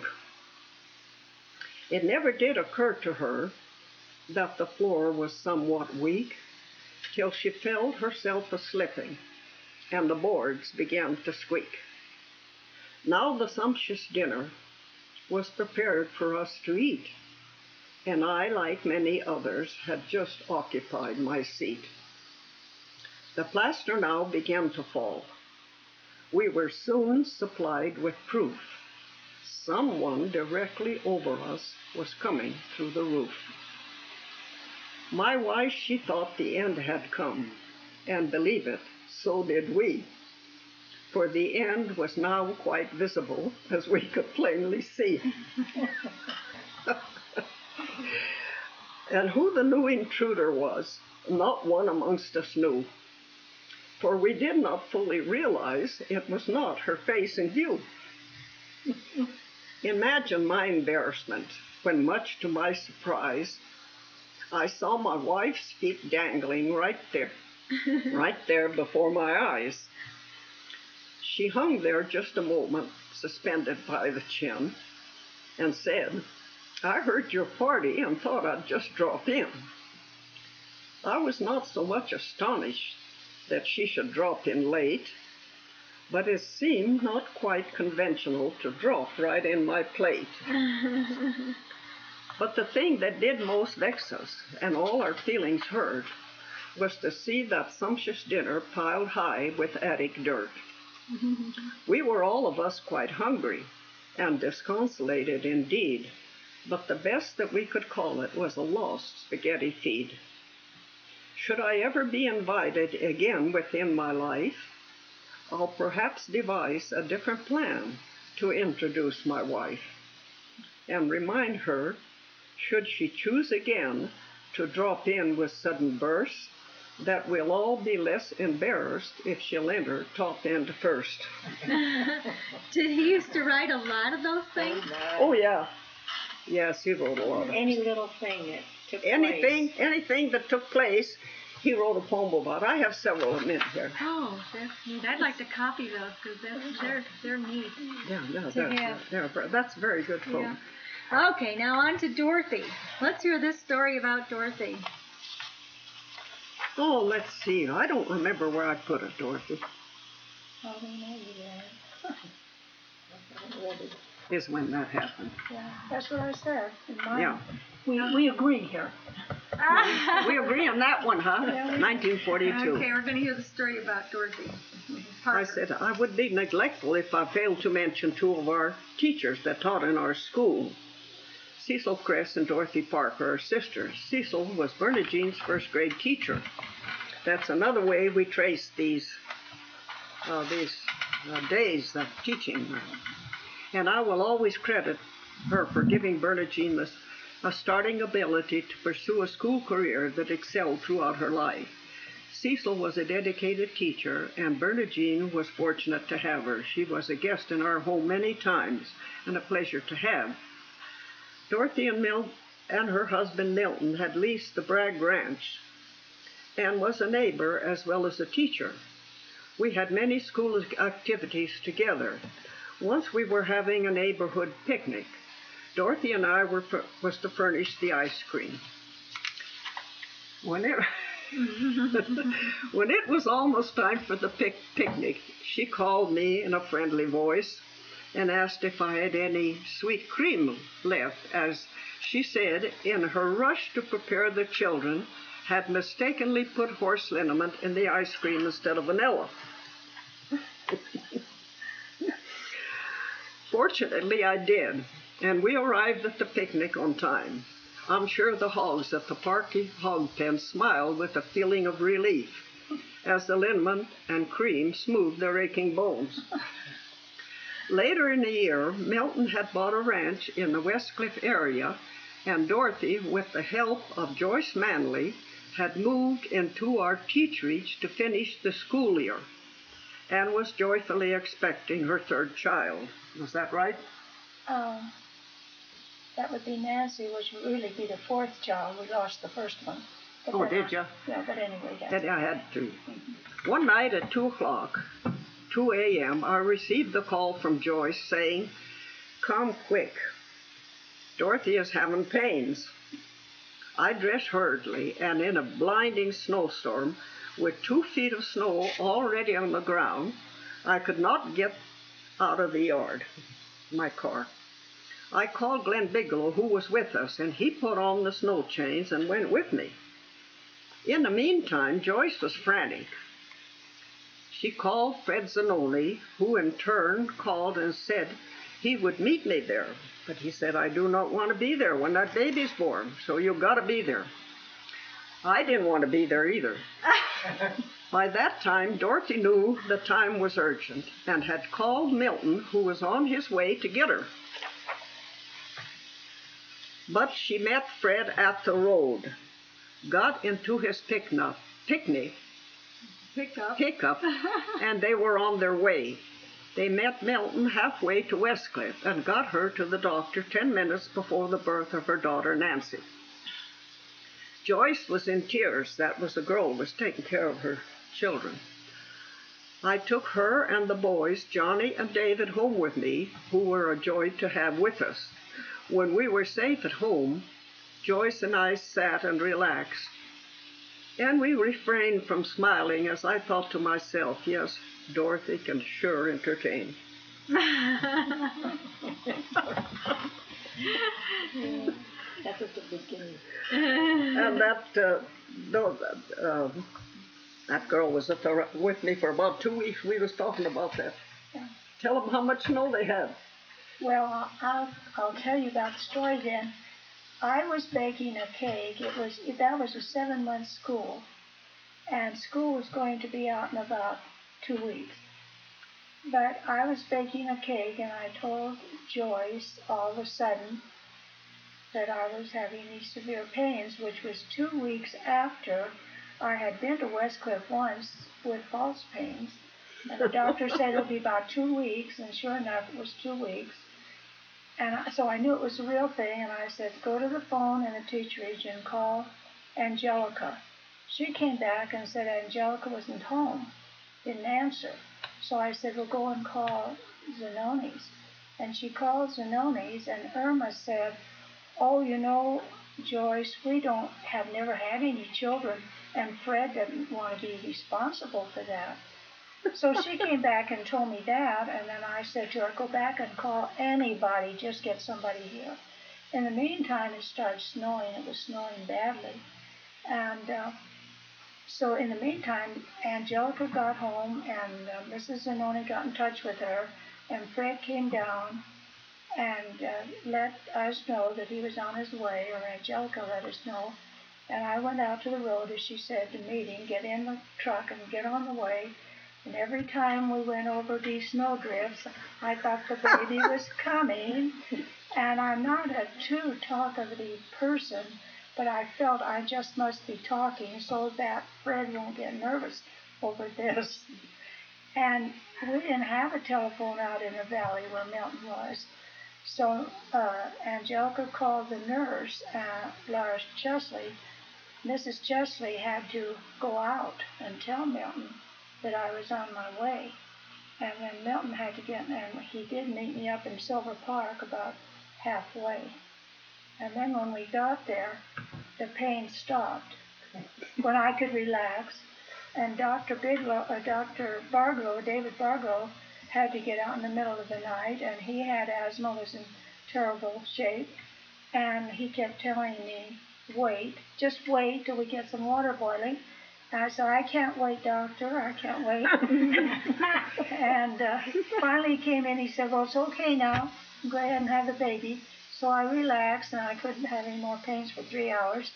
Speaker 2: It never did occur to her that the floor was somewhat weak, till she felt herself a-slipping, and the boards began to squeak. Now the sumptuous dinner was prepared for us to eat, and I, like many others, had just occupied my seat. The plaster now began to fall. We were soon supplied with proof. Someone directly over us was coming through the roof. My wife, she thought the end had come, and believe it, so did we. For the end was now quite visible, as we could plainly see. And who the new intruder was, not one amongst us knew, for we did not fully realize it was not her face in view. Imagine my embarrassment when, much to my surprise, I saw my wife's feet dangling right there, right there before my eyes. She hung there just a moment, suspended by the chin, and said, "I heard your party and thought I'd just drop in." I was not so much astonished that she should drop in late, but it seemed not quite conventional to drop right in my plate. But the thing that did most vex us, and all our feelings hurt, was to see that sumptuous dinner piled high with attic dirt. We were all of us quite hungry, and disconsolated indeed, but the best that we could call it was a lost spaghetti feed. Should I ever be invited again within my life, I'll perhaps devise a different plan to introduce my wife, and remind her, should she choose again to drop in with sudden bursts, that we'll all be less embarrassed if she'll enter top end first.
Speaker 1: Did he used to write a lot of those things?
Speaker 2: Oh, yeah. Yes, he wrote a lot of
Speaker 3: Any little thing that took
Speaker 2: Anything,
Speaker 3: place.
Speaker 2: anything that took place, he wrote a poem about. I have several of them in here.
Speaker 1: Oh, that's neat. I'd like to copy those because they're, they're neat.
Speaker 2: Yeah, yeah,
Speaker 1: To
Speaker 2: they're,
Speaker 1: have.
Speaker 2: they're, that's a very good poem.
Speaker 1: Yeah. Okay, now on to Dorothy. Let's hear this story about Dorothy.
Speaker 2: Oh, let's see. I don't remember where I put it, Dorothy.
Speaker 3: Oh, we know you did.
Speaker 2: Is when that happened.
Speaker 3: Yeah, that's what I said. In mine.
Speaker 2: Yeah.
Speaker 3: We, we agree here.
Speaker 2: We agree on that one, huh?
Speaker 3: Yeah, we-
Speaker 2: nineteen forty-two.
Speaker 1: Okay, we're going to hear the story about Dorothy.
Speaker 2: I
Speaker 1: Parker.
Speaker 2: said, I would be neglectful if I failed to mention two of our teachers that taught in our school. Cecil Kress and Dorothy Parker are sisters. Cecil was Bernadine's first grade teacher. That's another way we trace these, uh, these uh, days of teaching. And I will always credit her for giving Bernadine this, a starting ability to pursue a school career that excelled throughout her life. Cecil was a dedicated teacher, and Bernadine was fortunate to have her. She was a guest in our home many times, and a pleasure to have. Dorothy and, Mil- and her husband Milton had leased the Bragg Ranch and was a neighbor as well as a teacher. We had many school activities together. Once we were having a neighborhood picnic. Dorothy and I were was to furnish the ice cream. When it, when it was almost time for the pic- picnic, she called me in a friendly voice and asked if I had any sweet cream left, as she said, in her rush to prepare the children, had mistakenly put horse liniment in the ice cream instead of vanilla. Fortunately, I did, and we arrived at the picnic on time. I'm sure the hogs at the Parky Hog Pen smiled with a feeling of relief as the liniment and cream smoothed their aching bones. Later in the year, Milton had bought a ranch in the Westcliff area, and Dorothy, with the help of Joyce Manley, had moved into our teacherage to finish the school year and was joyfully expecting her third child. Was that right?
Speaker 3: Um, that would be Nancy, which would really be the fourth child. We lost the first one. But
Speaker 2: Oh,
Speaker 3: then
Speaker 2: did
Speaker 3: I-
Speaker 2: you?
Speaker 3: Yeah, but anyway, yeah.
Speaker 2: That I had to. One night at two o'clock, two a.m., I received the call from Joyce saying, "Come quick. Dorothy is having pains." I dressed hurriedly, and in a blinding snowstorm, with two feet of snow already on the ground, I could not get out of the yard, my car. I called Glenn Bigelow, who was with us, and he put on the snow chains and went with me. In the meantime, Joyce was frantic. She called Fred Zanoni, who in turn called and said he would meet me there. But he said, "I do not want to be there when that baby's born, so you've got to be there." I didn't want to be there either. By that time, Dorothy knew the time was urgent and had called Milton, who was on his way to get her. But she met Fred at the road, got into his picnic, picnic,
Speaker 1: Pickup.
Speaker 2: pickup, and they were on their way. They met Milton halfway to Westcliff and got her to the doctor ten minutes before the birth of her daughter, Nancy. Joyce was in tears. That was the girl who was taking care of her children. I took her and the boys, Johnny and David, home with me, who were a joy to have with us. When we were safe at home, Joyce and I sat and relaxed. And we refrained from smiling as I thought to myself, yes, Dorothy can sure entertain.
Speaker 3: That was the beginning.
Speaker 2: And that uh, no, uh, that girl was at the, with me for about two weeks. We was talking about that.
Speaker 3: Yeah.
Speaker 2: Tell them how much snow they had.
Speaker 3: Well, I'll, I'll, I'll tell you about the story then. I was baking a cake. It was that was a seven-month school, and school was going to be out in about two weeks. But I was baking a cake, and I told Joyce all of a sudden that I was having these severe pains, which was two weeks after I had been to Westcliff once with false pains. And the doctor said it would be about two weeks, and sure enough, it was two weeks. And I, so I knew it was the real thing, and I said, go to the phone in the teacherage and call Angelica. She came back and said Angelica wasn't home, didn't answer. So I said, well, go and call Zanoni's. And she called Zanoni's, and Irma said, oh, you know, Joyce, we don't have never had any children, and Fred doesn't want to be responsible for that. So she came back and told me that, and then I said to her, go back and call anybody, just get somebody here. In the meantime, it started snowing. It was snowing badly. And uh, so in the meantime, Angelica got home, and uh, Missus Zanoni got in touch with her, and Fred came down and uh, let us know that he was on his way, or Angelica let us know. And I went out to the road, as she said, to meet him, get in the truck and get on the way. And every time we went over these snowdrifts, I thought the baby was coming. And I'm not a too talkative person, but I felt I just must be talking so that Fred won't get nervous over this. And we didn't have a telephone out in the valley where Milton was. So uh, Angelica called the nurse, uh, Laura Chesley. Missus Chesley had to go out and tell Milton that I was on my way. And then Milton had to get, and he did meet me up in Silver Park about halfway. And then when we got there, the pain stopped when I could relax. And Doctor Biglow, uh, Doctor Barlow, David Barlow, had to get out in the middle of the night, and he had asthma, was in terrible shape, and he kept telling me, wait, just wait till we get some water boiling. And I said, I can't wait, doctor, I can't wait. and uh, finally he came in, he said, well, it's okay now, go ahead and have the baby. So I relaxed, and I couldn't have any more pains for three hours.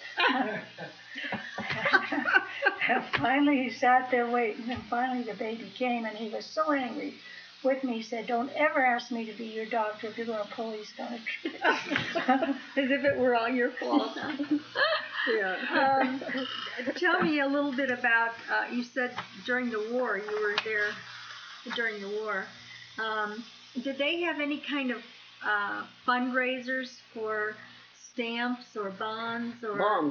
Speaker 3: And finally he sat there waiting, and finally the baby came, and he was so angry with me. He said, don't ever ask me to be your doctor if you're going to pull these kind of tricks.
Speaker 1: As if it were all your fault.
Speaker 2: Yeah.
Speaker 1: Um, tell me a little bit about, uh, you said during the war, you were there during the war. Um, did they have any kind of uh, fundraisers for stamps or bonds or
Speaker 2: Bombs.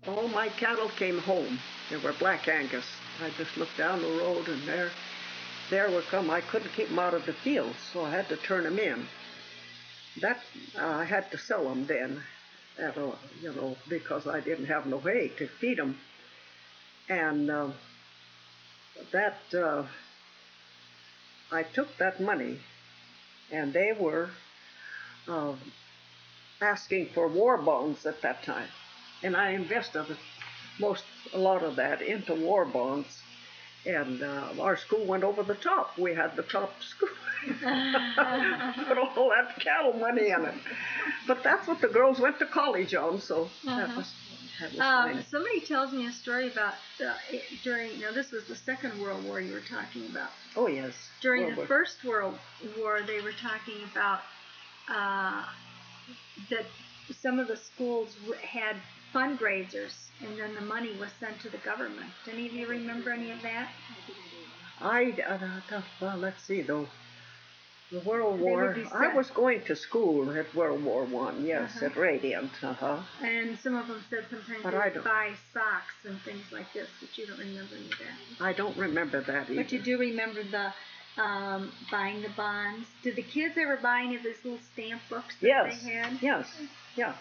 Speaker 2: all my cattle came home. They were Black Angus. I just looked down the road, and there, there were come. I couldn't keep them out of the fields, so I had to turn them in. That uh, I had to sell them then, at a, you know, because I didn't have no hay to feed them. And uh, that uh, I took that money, and they were uh, asking for war bonds at that time, and I invested most a lot of that into war bonds, and uh, our school went over the top. We had the top school. Put all that cattle money in it, but that's what the girls went to college on. So
Speaker 1: Uh-huh.
Speaker 2: that was that was
Speaker 1: Um,
Speaker 2: fine.
Speaker 1: somebody tells me a story about uh, it, during, now this was the Second World War you were talking about.
Speaker 2: Oh yes.
Speaker 1: During
Speaker 2: World
Speaker 1: the
Speaker 2: War-
Speaker 1: First World War, they were talking about uh, that some of the schools w- had fundraisers, and then the money was sent to the government. Do any of you remember any of that?
Speaker 2: I uh, uh, well, let's see though. The World
Speaker 1: They would
Speaker 2: War.
Speaker 1: be
Speaker 2: I
Speaker 1: set.
Speaker 2: was going to school at World War One. Yes,
Speaker 1: Uh-huh.
Speaker 2: at Radiant. Uh huh.
Speaker 1: And some of them said sometimes
Speaker 2: But
Speaker 1: they
Speaker 2: I
Speaker 1: would
Speaker 2: don't-
Speaker 1: buy socks and things like this, but you don't remember any of that.
Speaker 2: I don't remember that either.
Speaker 1: But you do remember the um, buying the bonds. Did the kids ever buy any of these little stamp books that
Speaker 2: Yes.
Speaker 1: they had?
Speaker 2: Yes. Yeah.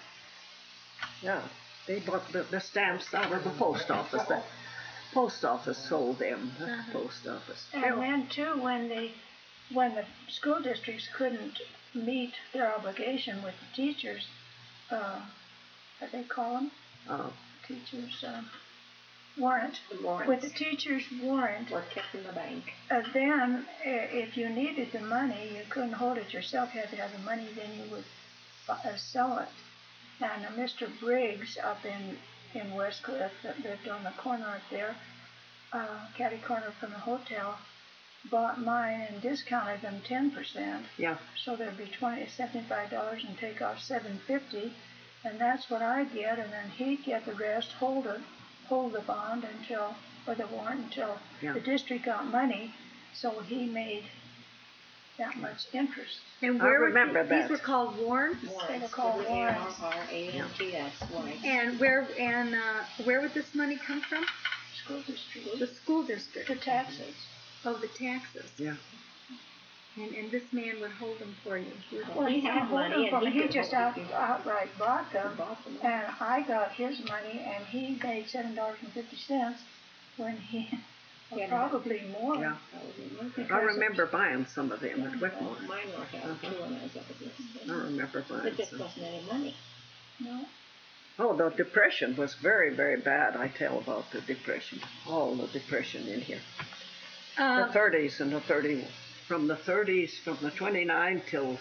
Speaker 2: Yeah. They bought the, the stamps out of the post office. The post office sold them. The
Speaker 1: Uh-huh.
Speaker 2: post office.
Speaker 3: And then too, when the when the school districts couldn't meet their obligation with the teachers, uh, what they call them,
Speaker 2: Uh,
Speaker 3: teachers um, warrant.
Speaker 4: The warrants
Speaker 3: With the teachers' warrant,
Speaker 4: were kept in the bank.
Speaker 3: uh, then i- if you needed the money, you couldn't hold it yourself. You had to have the money, then you would bu- uh, sell it. And uh, Mister Briggs up in in West Cliff that lived on the corner up there, uh, catty corner from the hotel, bought mine and discounted them ten percent.
Speaker 2: yeah.
Speaker 3: So there'd be twenty, seventy-five dollars and take off seven fifty, and that's what I get, and then he'd get the rest, hold it, hold the bond until, or the warrant until
Speaker 2: Yeah.
Speaker 3: the district got money, so he made that much interest.
Speaker 1: And
Speaker 2: I
Speaker 1: where
Speaker 2: remember
Speaker 1: were,
Speaker 2: that.
Speaker 1: These were called warrants?
Speaker 3: They were called warrants.
Speaker 4: W A R R A N T S, warrants.
Speaker 1: And where and uh, where would this money come from?
Speaker 3: School district,
Speaker 1: The school district.
Speaker 3: the taxes.
Speaker 1: Oh, the taxes.
Speaker 2: Yeah.
Speaker 1: And and this man would hold them for you. He would-
Speaker 3: Well,
Speaker 4: he
Speaker 3: he
Speaker 4: had
Speaker 3: didn't hold
Speaker 4: money
Speaker 3: them
Speaker 4: and
Speaker 3: for me,
Speaker 4: he
Speaker 3: he
Speaker 4: could
Speaker 3: just
Speaker 4: hold
Speaker 3: out,
Speaker 4: it.
Speaker 3: outright bought them,
Speaker 4: Bought them.
Speaker 3: and I got his money, and he made seven dollars and fifty cents when he,
Speaker 4: Yeah.
Speaker 3: probably more.
Speaker 2: Yeah.
Speaker 4: I
Speaker 3: Because
Speaker 2: I remember buying some of them at Whitmore.
Speaker 4: Mine were held
Speaker 2: Uh-huh.
Speaker 4: too when I was up at this.
Speaker 2: I remember
Speaker 4: There
Speaker 2: buying
Speaker 4: just
Speaker 2: some.
Speaker 4: wasn't any money.
Speaker 3: No.
Speaker 2: Oh, the depression was very, very bad. I tell about the depression. All the depression in here. The
Speaker 1: Uh,
Speaker 2: thirties and the thirty, from the thirties, from the twenty-nine till,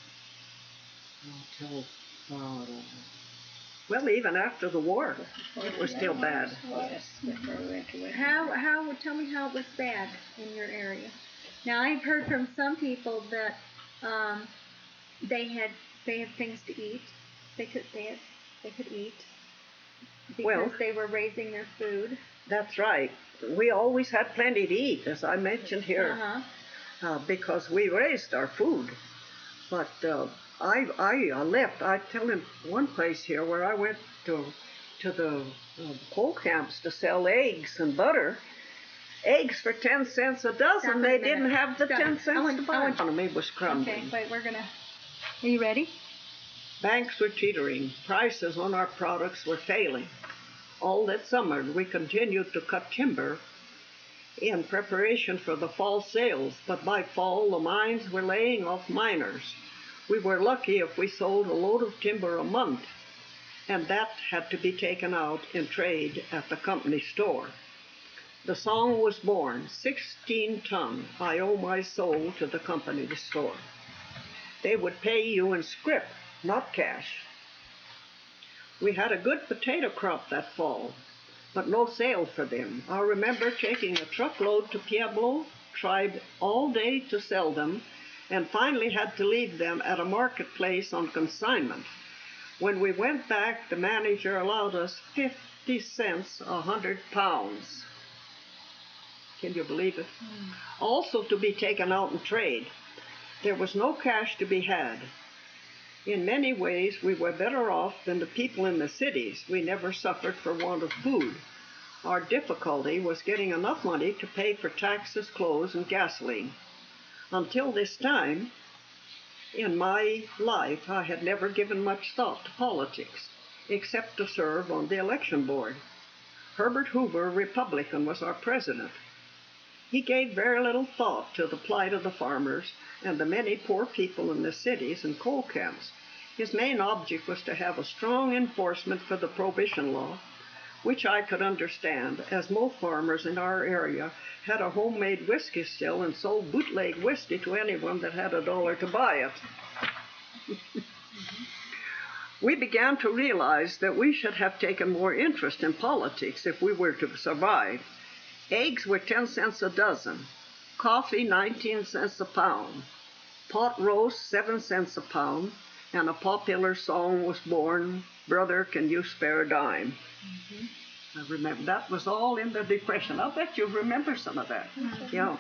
Speaker 2: oh, till, uh, well, even after the war, it was still bad.
Speaker 4: Yes, before we went to Whitman.
Speaker 1: how how tell me how it was bad in your area? Now I've heard from some people that um, they had they had things to eat. They could they had, they could eat because
Speaker 2: Well-
Speaker 1: they were raising their food.
Speaker 2: That's right. We always had plenty to eat, as I mentioned here.
Speaker 1: Uh-huh.
Speaker 2: uh, because we raised our food. But uh, I, I uh, left. I tell him one place here where I went to to the uh, coal camps to sell eggs and butter. Eggs for ten cents a dozen.
Speaker 1: Stop it a
Speaker 2: they
Speaker 1: minute.
Speaker 2: didn't have the
Speaker 1: Stop
Speaker 2: ten
Speaker 1: it.
Speaker 2: cents
Speaker 1: I want-
Speaker 2: to
Speaker 1: I
Speaker 2: buy.
Speaker 1: want-
Speaker 2: The economy was crumbling.
Speaker 1: Okay, wait, we're gonna. Are you ready?
Speaker 2: Banks were teetering. Prices on our products were failing. All that summer, we continued to cut timber in preparation for the fall sales, but by fall, the mines were laying off miners. We were lucky if we sold a load of timber a month, and that had to be taken out in trade at the company store. The song was born, sixteen ton, I owe my soul to the company store. They would pay you in scrip, not cash. We had a good potato crop that fall, but no sale for them. I remember taking a truckload to Pueblo, tried all day to sell them, and finally had to leave them at a marketplace on consignment. When we went back, the manager allowed us fifty cents a hundred pounds. Can you believe it? Also to be taken out in trade. There was no cash to be had. In many ways, we were better off than the people in the cities. We never suffered for want of food. Our difficulty was getting enough money to pay for taxes, clothes, and gasoline. Until this time, in my life, I had never given much thought to politics, except to serve on the election board. Herbert Hoover, Republican, was our president. He gave very little thought to the plight of the farmers and the many poor people in the cities and coal camps. His main object was to have a strong enforcement for the Prohibition law, which I could understand, as most farmers in our area had a homemade whiskey still and sold bootleg whiskey to anyone that had a dollar to buy it. We began to realize that we should have taken more interest in politics if we were to survive. Eggs were ten cents a dozen, coffee nineteen cents a pound, pot roast seven cents a pound, and a popular song was born, "Brother, Can You Spare a Dime?" Mm-hmm. I remember that was all in the Depression. I'll bet you remember some of that. Mm-hmm. Yeah.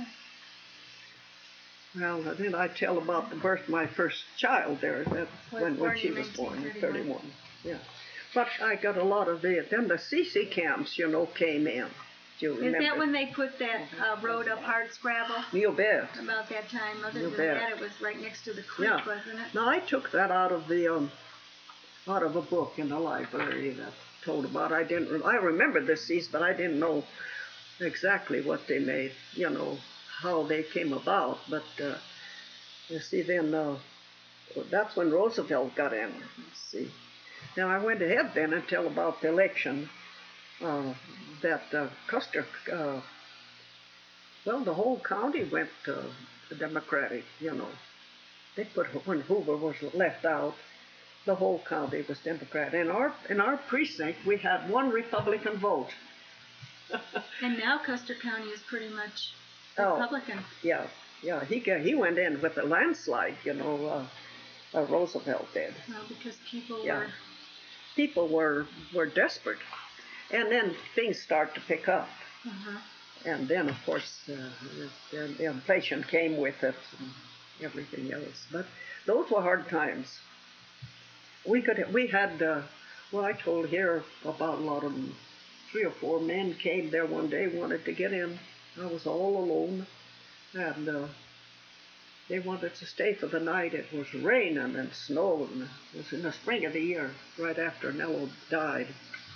Speaker 2: Well, then I tell about the birth of my first child there, that when, when she was born in thirty-one. Yeah. But I got a lot of it. Then the C C camps, you know, came in. Do you remember?
Speaker 1: Is that when they put that uh, road up hard scrabble?
Speaker 2: You bet.
Speaker 1: About that time. Other
Speaker 2: You
Speaker 1: than
Speaker 2: bet.
Speaker 1: that, it was right next to the creek,
Speaker 2: Yeah.
Speaker 1: wasn't it?
Speaker 2: Now I took that out of the um, out of a book in the library that told about. I didn't. Rem- I remember the seas, but I didn't know exactly what they made. You know how they came about. But uh, you see, then uh, that's when Roosevelt got in. Let's see. Now I went ahead then and tell about the election. Uh, that uh, Custer, uh, well, the whole county went uh, Democratic, you know. They put, when Hoover was left out, the whole county was Democrat. In our, in our precinct, we had one Republican vote.
Speaker 1: And now Custer County is pretty much
Speaker 2: Oh.
Speaker 1: Republican.
Speaker 2: Yeah, yeah, he, got, he went in with a landslide, you know, uh, uh, Roosevelt did.
Speaker 1: Well, because people
Speaker 2: Yeah.
Speaker 1: were...
Speaker 2: People were, were desperate. And then things start to pick up.
Speaker 1: Uh-huh.
Speaker 2: And then, of course, uh, the, the inflation came with it and everything else. But those were hard times. We could, we had, uh, well, I told here about a lot of them. Three or four men came there one day, wanted to get in. I was all alone, and uh, they wanted to stay for the night. It was raining and snowing. It was in the spring of the year, right after Nello died.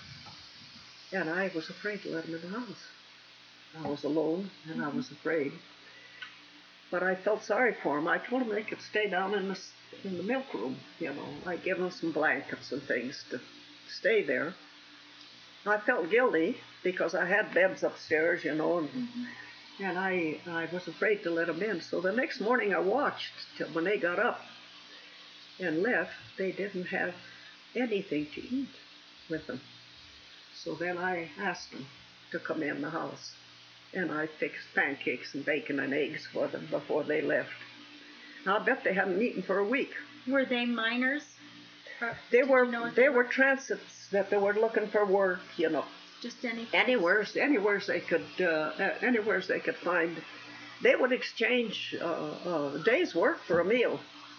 Speaker 2: And I was afraid to let them in the house. I was alone, and mm-hmm. I was afraid. But I felt sorry for them. I told them they could stay down in the in the milk room. You know, I gave them some blankets and things to stay there. I felt guilty because I had beds upstairs, you know, and, mm-hmm. and I I was afraid to let them in. So the next morning I watched till when they got up and left. They didn't have anything to eat with them. So then I asked them to come in the house, and I fixed pancakes and bacon and eggs for them before they left. Now, I bet they hadn't eaten for a week.
Speaker 1: Were they miners? Or
Speaker 2: They were
Speaker 1: you know if
Speaker 2: they
Speaker 1: they
Speaker 2: were transits that they were looking for work, you know,
Speaker 1: Just any...
Speaker 2: anywhere anywhere they could uh, anywhere they could find. They would exchange uh, a day's work for a meal.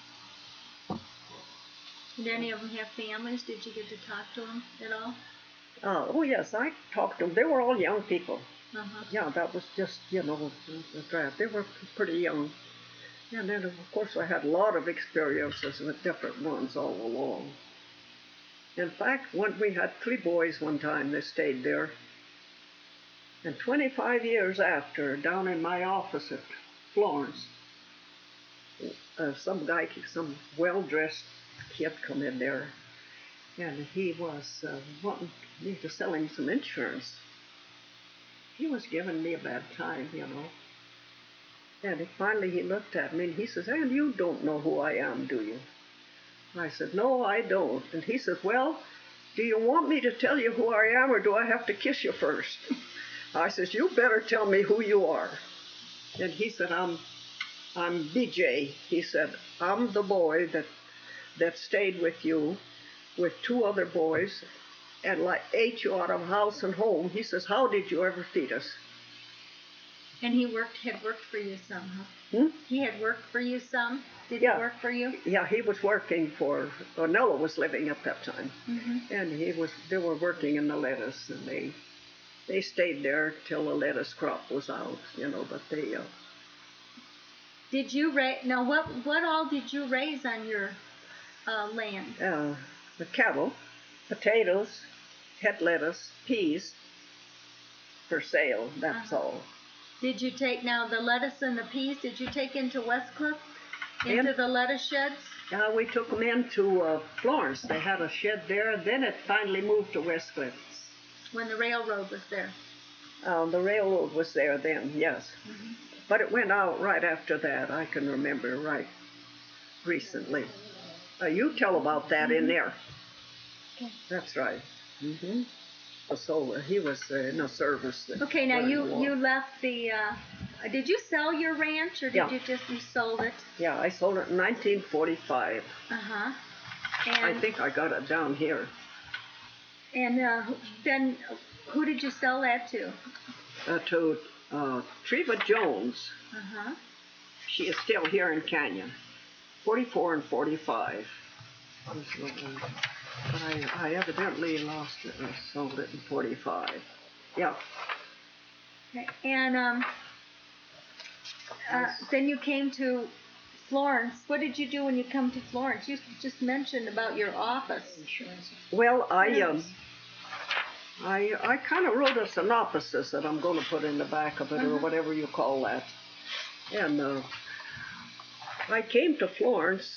Speaker 1: Did any of them have families? Did you get to talk to them at all?
Speaker 2: Uh, oh yes, I talked to them. They were all young people.
Speaker 1: Uh-huh.
Speaker 2: Yeah, that was just, you know, the draft. They were pretty young. And then, of course, I had a lot of experiences with different ones all along. In fact, when we had three boys one time, they stayed there. And twenty-five years after, down in my office at Florence, uh, some guy, some well-dressed kid come in there, and he was uh, wanting me to sell him some insurance. He was giving me a bad time, you know. And he, finally he looked at me and he says, "And you don't know who I am, do you?" I said, "No, I don't." And he says, "Well, do you want me to tell you who I am, or do I have to kiss you first?" I says, "You better tell me who you are." And he said, I'm I'm B J. He said, "I'm the boy that that stayed with you with two other boys and like ate you out of house and home." He says, "How did you ever feed us?"
Speaker 1: And he worked, had worked for you some, huh?
Speaker 2: Hmm?
Speaker 1: He had worked for you some? Did
Speaker 2: Yeah.
Speaker 1: he work for you?
Speaker 2: Yeah, he was working for, Ornella was living at that time.
Speaker 1: Mm-hmm.
Speaker 2: And he was, they were working in the lettuce, and they, they stayed there till the lettuce crop was out, you know, but they, uh,
Speaker 1: Did you raise, now what, what all did you raise on your uh, land?
Speaker 2: uh, the cattle, potatoes, head lettuce, peas for sale, that's
Speaker 1: Uh-huh.
Speaker 2: all.
Speaker 1: Did you take, now the lettuce and the peas, did you take into Westcliff? Into
Speaker 2: In-
Speaker 1: the lettuce sheds?
Speaker 2: Uh, we took them into uh, Florence. They had a shed there, and then it finally moved to Westcliff.
Speaker 1: When the railroad was there?
Speaker 2: Uh, the railroad was there then, yes.
Speaker 1: Mm-hmm.
Speaker 2: But it went out right after that. I can remember right recently. Uh, you tell about that
Speaker 1: Mm-hmm.
Speaker 2: in there.
Speaker 1: Okay.
Speaker 2: That's right. Mm-hmm. So uh, he was uh, in a service. that-
Speaker 1: Okay, now
Speaker 2: during
Speaker 1: you,
Speaker 2: the war.
Speaker 1: you left the, uh, did you sell your ranch or did
Speaker 2: Yeah.
Speaker 1: you just, you sold it?
Speaker 2: Yeah, I sold it in nineteen forty-five.
Speaker 1: Uh-huh.
Speaker 2: I
Speaker 1: And,
Speaker 2: think I got it down here.
Speaker 1: and uh, then who did you sell that to?
Speaker 2: Uh, to uh, Treva Jones.
Speaker 1: Uh-huh.
Speaker 2: She is still here in Canyon. forty-four and forty-five. I was looking, but I, I evidently lost it and sold it in forty-five. Yeah.
Speaker 1: Okay. And um, uh, then you came to Florence. What did you do when you come to Florence? You just mentioned about your office.
Speaker 4: Insurance.
Speaker 2: Well, I um, I I kind of wrote a synopsis that I'm going to put in the back of it, or
Speaker 1: Uh-huh.
Speaker 2: whatever you call that. And uh, I came to Florence.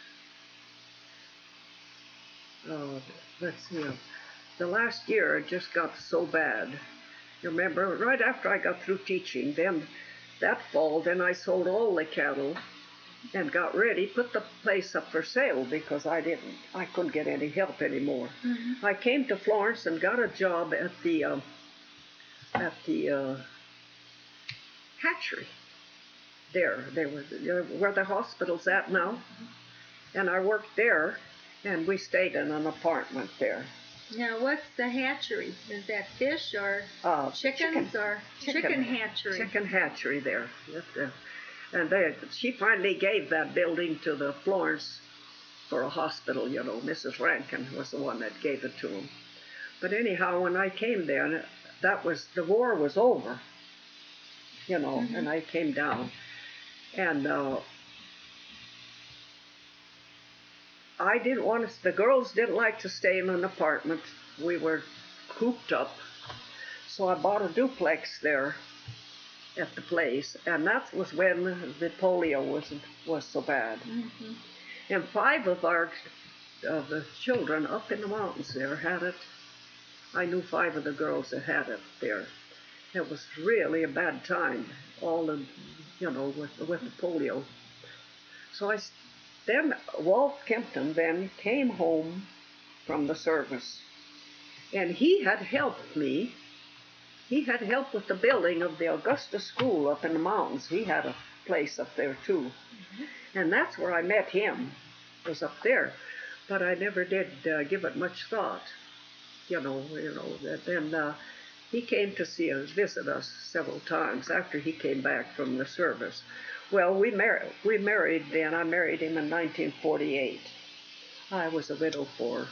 Speaker 2: Uh, let's see. Uh, the last year it just got so bad. You remember, right after I got through teaching, then that fall, then I sold all the cattle and got ready, put the place up for sale because I didn't, I couldn't get any help anymore.
Speaker 1: Mm-hmm.
Speaker 2: I came to Florence and got a job at the uh, at the uh, hatchery. There, there was uh, where the hospital's at now, and I worked there, and we stayed in an apartment there.
Speaker 1: Now, what's the hatchery? Is that fish or
Speaker 2: Uh,
Speaker 1: chickens or
Speaker 2: Chicken.
Speaker 1: chicken hatchery?
Speaker 2: Chicken hatchery there. Yes, uh, and they, she finally gave that building to the Florence for a hospital, you know. Missus Rankin was the one that gave it to them. But anyhow, when I came there, that was, the war was over, you know,
Speaker 1: Mhm.
Speaker 2: and I came down. And uh, I didn't want to, the girls didn't like to stay in an apartment. We were cooped up. So I bought a duplex there at the place, and that was when the polio was was so bad.
Speaker 1: Mm-hmm.
Speaker 2: And five of our of the children up in the mountains there had it. I knew five of the girls that had it there. It was really a bad time, all the, you know, with with the polio. So I s- then Walt Kempton then came home from the service, and he had helped me. He had helped with the building of the Augusta School up in the mountains. He had a place up there too. And that's where I met him, was up there. But I never did uh, give it much thought. You know, you know, that then uh, he came to see us, visit us several times after he came back from the service. Well, we married, we married then. I married him in nineteen forty-eight. I was a widow for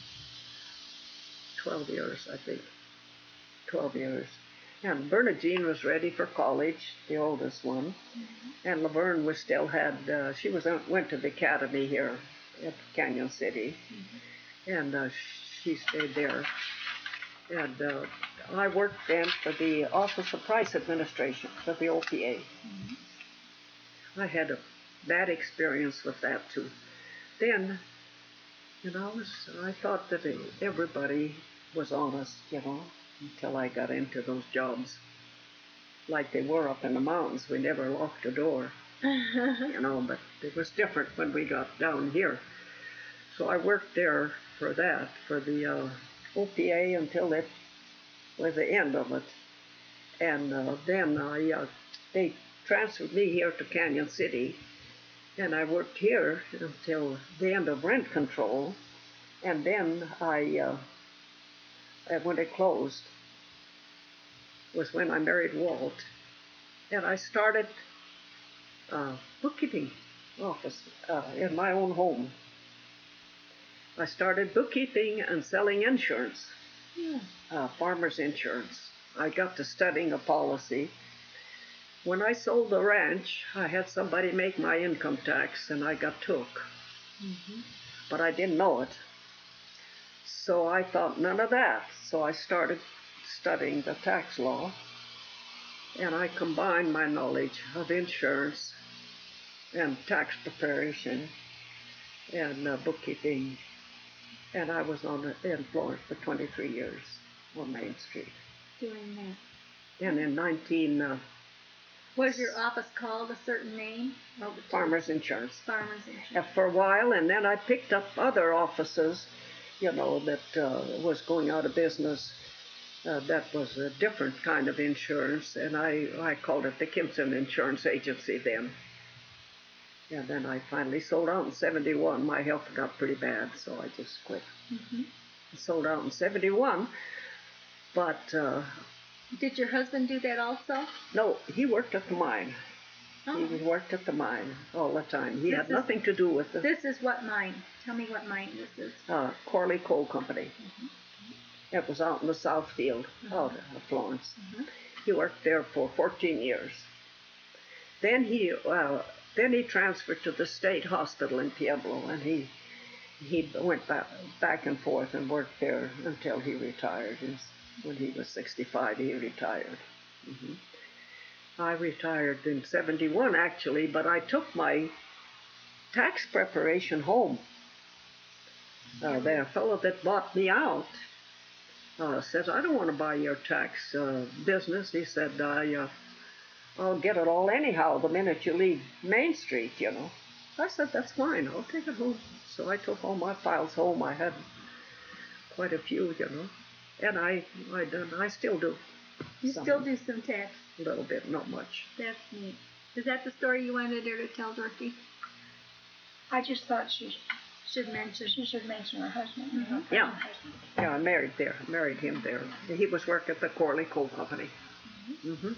Speaker 2: twelve years, I think. twelve years. And Bernadine was ready for college, the oldest one. And Laverne was still had, uh, she was uh, went to the academy here at Canyon City. And uh, she stayed there. And uh, I worked then for the Office of Price Administration, for the O P A. I had a bad experience with that too. Then, you know, I, was, I thought that everybody was honest, you know, until I got into those jobs. Like they were up in the mountains. We never locked a door, you know, but it was different when we got down here. So I worked there for that, for the uh, O P A until it was the end of it. And uh, then I, uh, they transferred me here to Canyon City, and I worked here until the end of rent control. And then I, uh, when it closed, was when I married Walt. and I started uh, bookkeeping office uh, in my own home. I started bookkeeping and selling insurance,
Speaker 1: Yeah.
Speaker 2: uh, farmers insurance. I got to studying a policy. When I sold the ranch, I had somebody make my income tax, and I got took.
Speaker 1: Mm-hmm.
Speaker 2: But I didn't know it. So I thought none of that. So I started studying the tax law, and I combined my knowledge of insurance and tax preparation and uh, bookkeeping. And I was on the, in Florence for twenty-three years on Main Street.
Speaker 1: Doing that.
Speaker 2: And in nineteen uh,
Speaker 1: Was your office called a certain name? Or was it
Speaker 2: Farmers Insurance.
Speaker 1: Farmers Insurance.
Speaker 2: Uh, for a while, and then I picked up other offices, you know, that uh, was going out of business. Uh, that was a different kind of insurance, and I, I called it the Kimpson Insurance Agency then. And then I finally sold out in seventy-one. My health got pretty bad, so I just quit.
Speaker 1: Mm-hmm.
Speaker 2: Sold out in seventy-one, but uh,
Speaker 1: Did your husband do that also?
Speaker 2: no, he worked at the mine.
Speaker 1: Oh.
Speaker 2: He worked at the mine all the time. He
Speaker 1: This
Speaker 2: had
Speaker 1: is-
Speaker 2: nothing to do with the
Speaker 1: This is what mine. Tell me what mine this is.
Speaker 2: uh, Corley Coal Company.
Speaker 1: Mm-hmm.
Speaker 2: It was out in the South Field,
Speaker 1: Mhm.
Speaker 2: out of Florence.
Speaker 1: Mhm.
Speaker 2: He worked there for fourteen years. Then he, uh, then he transferred to the state hospital in Pueblo, and he he went back back and forth and worked there until he retired. His, when he was sixty-five, he retired. hmm I retired in seventy-one actually, but I took my tax preparation home. Uh, the fellow that bought me out uh, says, I don't want to buy your tax uh, business. He said, I, uh, I'll get it all anyhow the minute you leave Main Street, you know. I said, that's fine. I'll take it home. So I took all my files home. I had quite a few, you know. And I, I done, I still do.
Speaker 1: You
Speaker 2: some,
Speaker 1: still do some tax.
Speaker 2: A little bit, not much.
Speaker 1: That's neat. Is that the story you wanted her to tell, Dorothy?
Speaker 3: I just thought she
Speaker 1: Should mention.
Speaker 3: she should mention her husband. and her
Speaker 1: Mhm.
Speaker 2: Yeah.
Speaker 3: present husband.
Speaker 2: Yeah, I married there. I married him there. He was working at the Corley Coal Company. Mm-hmm.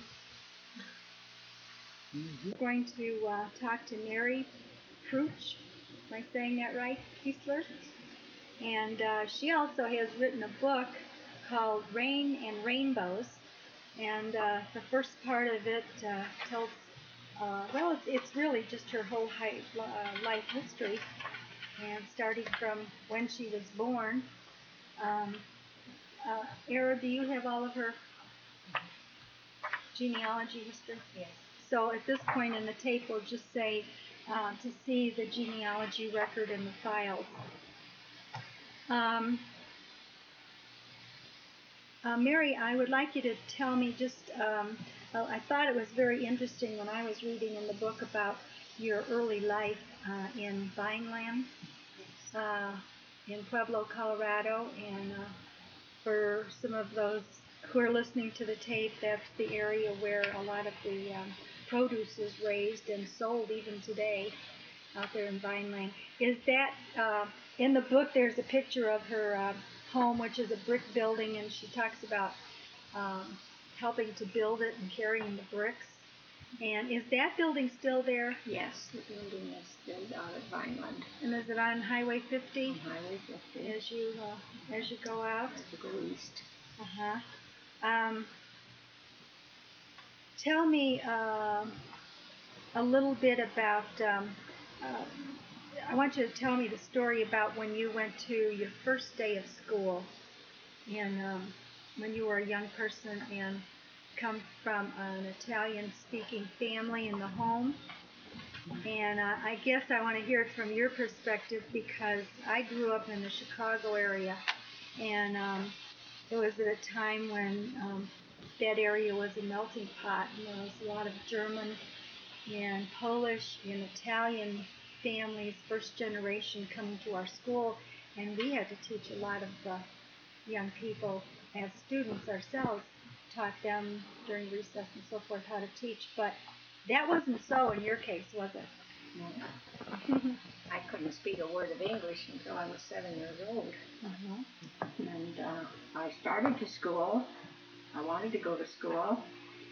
Speaker 1: We're going to uh, talk to Mary Pruch. Am I saying that right? Kiesler? And uh, she also has written a book called Rain and Rainbows. And uh, the first part of it uh, tells, uh, well, it's, it's really just her whole hi- uh, life history. And starting from when she was born. Um, uh, Era, do you have all of her genealogy history?
Speaker 4: Yes.
Speaker 1: So at this point in the tape, we'll just say uh, to see the genealogy record in the files. Um, uh, Mary, I would like you to tell me just, um, uh, I thought it was very interesting when I was reading in the book about your early life uh, in Vineland, uh, in Pueblo, Colorado, and uh, for some of those who are listening to the tape, that's the area where a lot of the um, produce is raised and sold even today out there in Vineland. Is that, uh, in the book there's a picture of her uh, home, which is a brick building, and she talks about um, helping to build it and carrying the bricks. And is that building still there?
Speaker 4: Yes, the building is still down at Vineland
Speaker 1: And is it on Highway fifty
Speaker 4: on Highway fifty.
Speaker 1: as you uh, as you go out?
Speaker 4: As you go east.
Speaker 1: Uh-huh. Um, tell me uh, a little bit about, um, uh, I want you to tell me the story about when you went to your first day of school and um, when you were a young person and come from an Italian-speaking family in the home. And uh, I guess I want to hear it from your perspective because I grew up in the Chicago area, and um, it was at a time when um, that area was a melting pot, and there was a lot of German and Polish and Italian families, first generation, coming to our school, and we had to teach a lot of the young people as students ourselves, taught them during recess and so forth how to teach, but that wasn't so in your case, was it?
Speaker 4: No. I couldn't speak a word of English until I was seven years old.
Speaker 1: Uh-huh.
Speaker 4: And uh, I started to school. I wanted to go to school.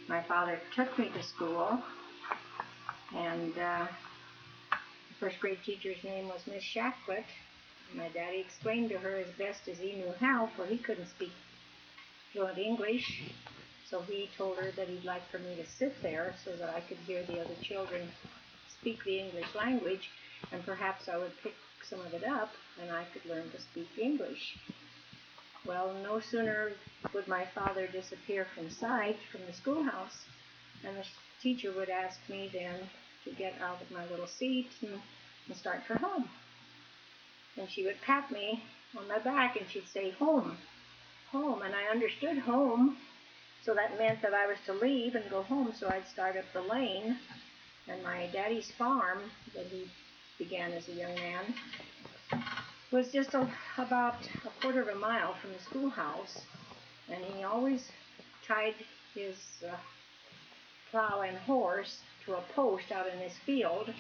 Speaker 4: my father took me to school, and uh, the first grade teacher's name was Miss Shacklet. My daddy explained to her as best as he knew how, for he couldn't speak fluent English. So he told her that he'd like for me to sit there so that I could hear the other children speak the English language, and perhaps I would pick some of it up and I could learn to speak English. Well, no sooner would my father disappear from sight from the schoolhouse, and the teacher would ask me then to get out of my little seat and, and start for home. And she would pat me on my back and she'd say, home, home. And I understood home, so that meant that I was to leave and go home, so I'd start up the lane. And my daddy's farm, that he began as a young man, was just a, about a quarter of a mile from the schoolhouse. And he always tied his uh, plow and horse to a post out in his field.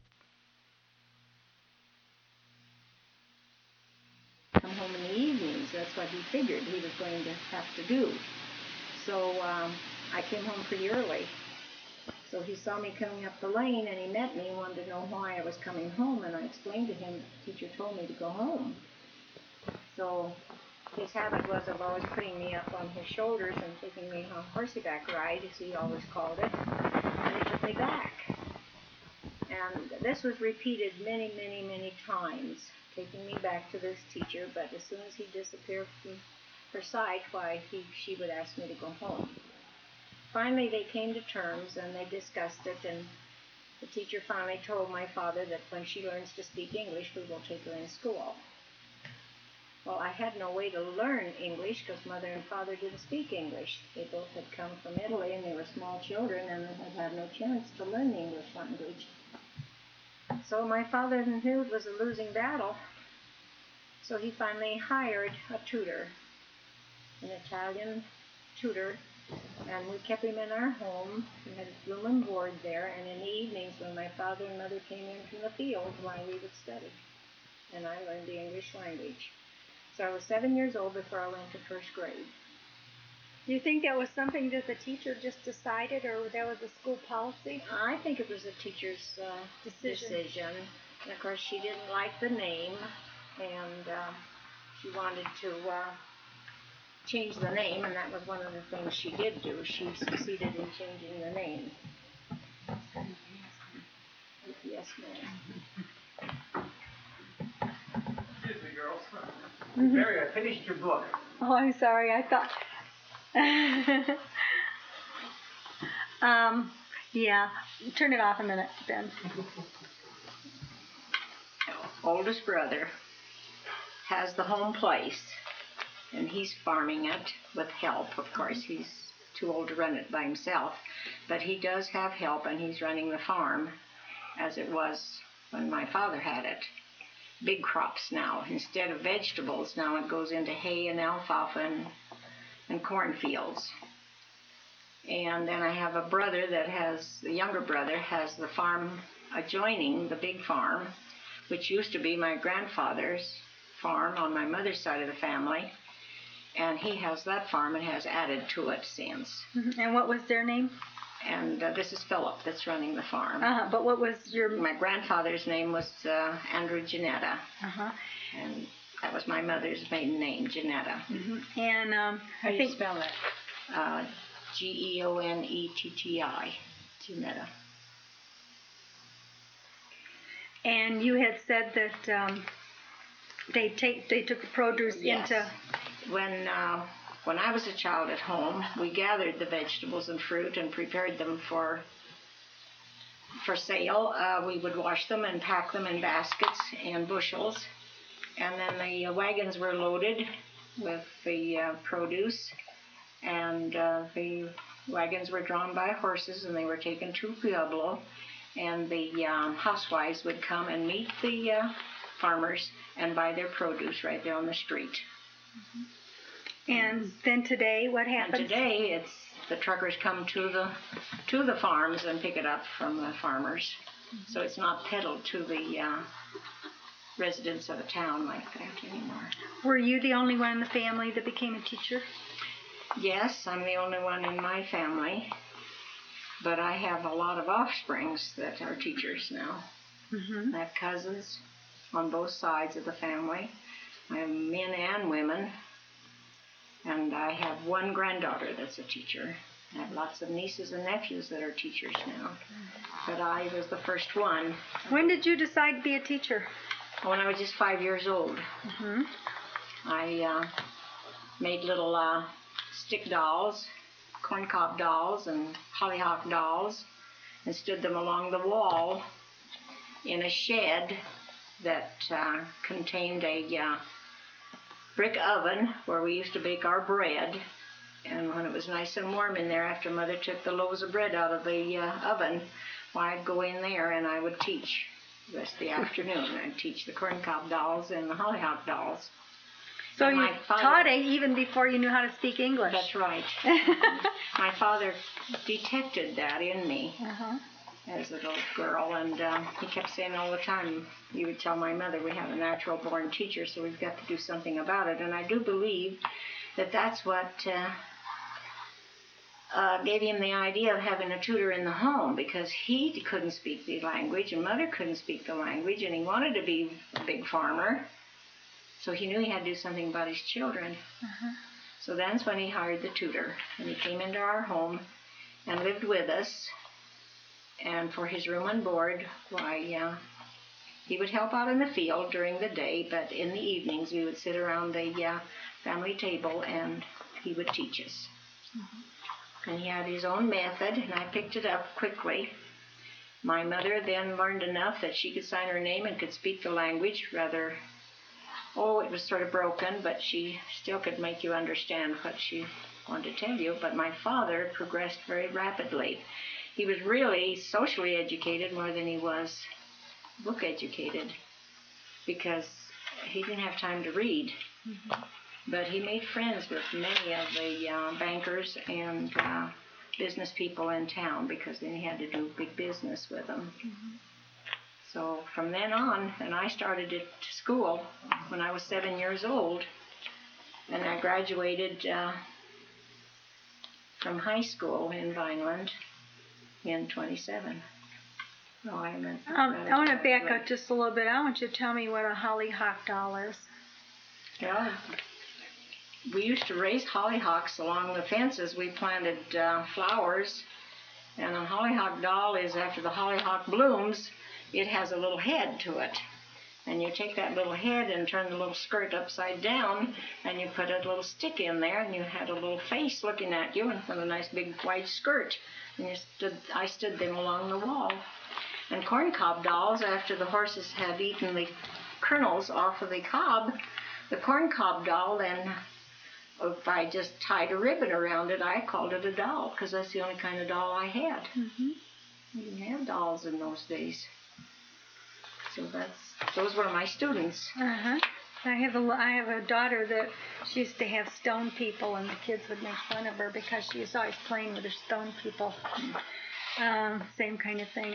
Speaker 4: Come home in the evenings. That's what he figured he was going to have to do. So um, I came home pretty early. So he saw me coming up the lane, and he met me and wanted to know why I was coming home, and I explained to him the teacher told me to go home. So his habit was of always putting me up on his shoulders and taking me on a horseback ride, as he always called it, and he took me back. And this was repeated many, many, many times, taking me back to this teacher, but as soon as he disappeared from her sight, why, he, she would ask me to go home. Finally, they came to terms, and they discussed it, and the teacher finally told my father that when she learns to speak English, we will take her in school. Well, I had no way to learn English because mother and father didn't speak English. They both had come from Italy, and they were small children, and had had no chance to learn the English language. So my father knew it was a losing battle, so he finally hired a tutor, an Italian tutor, and we kept him in our home. We had a room and board there, and in the evenings when my father and mother came in from the field, why, we would study. And I learned the English language. So I was seven years old before I went to first grade.
Speaker 1: Do you think that was something that the teacher just decided, or that was a school policy?
Speaker 4: I think it was a teacher's uh,
Speaker 1: Decision.
Speaker 4: decision. And of course, she didn't like the name, and uh, she wanted to uh, change the name, and that was one of the things she did do. She succeeded in changing the name. Yes, ma'am.
Speaker 5: Excuse me, girls.
Speaker 1: Mm-hmm.
Speaker 5: Mary, I finished your book.
Speaker 1: Oh, I'm sorry. I thought. um, yeah. Turn it off a minute, Ben.
Speaker 4: Oldest brother has the home place, and he's farming it with help. Of course, he's too old to run it by himself, but he does have help, and he's running the farm as it was when my father had it. Big crops now. Instead of vegetables, now it goes into hay and alfalfa and, and cornfields. And then I have a brother that has, the younger brother has the farm adjoining the big farm, which used to be my grandfather's farm on my mother's side of the family. And he has that farm and has added to it since.
Speaker 1: Mm-hmm. And what was their name?
Speaker 4: And uh, this is Philip that's running the farm.
Speaker 1: Uh-huh. But what was your...
Speaker 4: My grandfather's name was uh, Andrew Janetta.
Speaker 1: Uh-huh.
Speaker 4: And that was my mother's maiden name, Janetta.
Speaker 1: Mm-hmm. And um,
Speaker 4: How
Speaker 1: I
Speaker 4: do
Speaker 1: think...
Speaker 4: you spell that? Uh, G E O N E T T I, Janetta.
Speaker 1: And you had said that um, they take they took the produce
Speaker 4: Yes.
Speaker 1: into...
Speaker 4: When uh, when I was a child at home, we gathered the vegetables and fruit and prepared them for for sale. Uh, we would wash them and pack them in baskets and bushels, and then the uh, wagons were loaded with the uh, produce, and uh, the wagons were drawn by horses, and they were taken to Pueblo, and the um, housewives would come and meet the uh, farmers and buy their produce right there on the street.
Speaker 1: Mm-hmm. And then today, what happens?
Speaker 4: And today, it's the truckers come to the to the farms and pick it up from the farmers. Mm-hmm. So it's not peddled to the uh, residents of the town like that anymore.
Speaker 1: Were you the only one in the family that became a teacher?
Speaker 4: Yes, I'm the only one in my family. but I have a lot of offsprings that are teachers now.
Speaker 1: Mm-hmm.
Speaker 4: I have cousins on both sides of the family. I have men and women. And I have one granddaughter that's a teacher. I have lots of nieces and nephews that are teachers now. But I was the first one.
Speaker 1: When did you decide to be a teacher?
Speaker 4: When I was just five years old.
Speaker 1: Mm-hmm.
Speaker 4: I uh, made little uh, stick dolls, corncob dolls, and hollyhock dolls, and stood them along the wall in a shed that uh, contained a uh, brick oven where we used to bake our bread. And when it was nice and warm in there, after Mother took the loaves of bread out of the uh, oven, well, I'd go in there and I would teach the rest of the afternoon. I'd teach the corncob dolls and the hollyhock dolls.
Speaker 1: So
Speaker 4: And
Speaker 1: you
Speaker 4: my father-
Speaker 1: taught it even before you knew how to speak English.
Speaker 4: That's right. My father detected that in me
Speaker 1: Uh-huh.
Speaker 4: as a little girl, and uh, he kept saying all the time, he would tell my mother, we have a natural born teacher, so we've got to do something about it. And I do believe that that's what uh, uh, gave him the idea of having a tutor in the home, because he couldn't speak the language and Mother couldn't speak the language, and he wanted to be a big farmer, so he knew he had to do something about his children.
Speaker 1: Uh-huh.
Speaker 4: So that's when he hired the tutor, and he came into our home and lived with us. And for his room and board, why, uh, he would help out in the field during the day, but in the evenings we would sit around the uh, family table and he would teach us. Mm-hmm. And he had his own method, and I picked it up quickly. My mother then learned enough that she could sign her name and could speak the language rather, oh, it was sort of broken, but she still could make you understand what she wanted to tell you. But my father progressed very rapidly. He was really socially educated more than he was book educated, because he didn't have time to read. Mm-hmm. But he made friends with many of the uh, bankers and uh, business people in town, because then he had to do big business with them. Mm-hmm. So from then on, and I started at school when I was seven years old, and I graduated uh, from high school in Vineland in twenty-seven. No, I meant.
Speaker 1: Um, I want to back up just a little bit. I want you to tell me what a hollyhock doll is.
Speaker 4: Well, we used to raise hollyhocks along the fences. We planted uh, flowers, and a hollyhock doll is, after the hollyhock blooms, it has a little head to it. And you take that little head and turn the little skirt upside down, and you put a little stick in there, and you had a little face looking at you, and a nice big white skirt. And you stood, I stood them along the wall. And corncob dolls, after the horses had eaten the kernels off of the cob, the corncob doll, then if I just tied a ribbon around it, I called it a doll, because that's the only kind of doll I had.
Speaker 1: Mm-hmm.
Speaker 4: We didn't have dolls in those days. So that's, those were my students.
Speaker 1: Uh-huh. I have a, I have a daughter that she used to have stone people, and the kids would make fun of her because she was always playing with her stone people. Um, same kind of thing.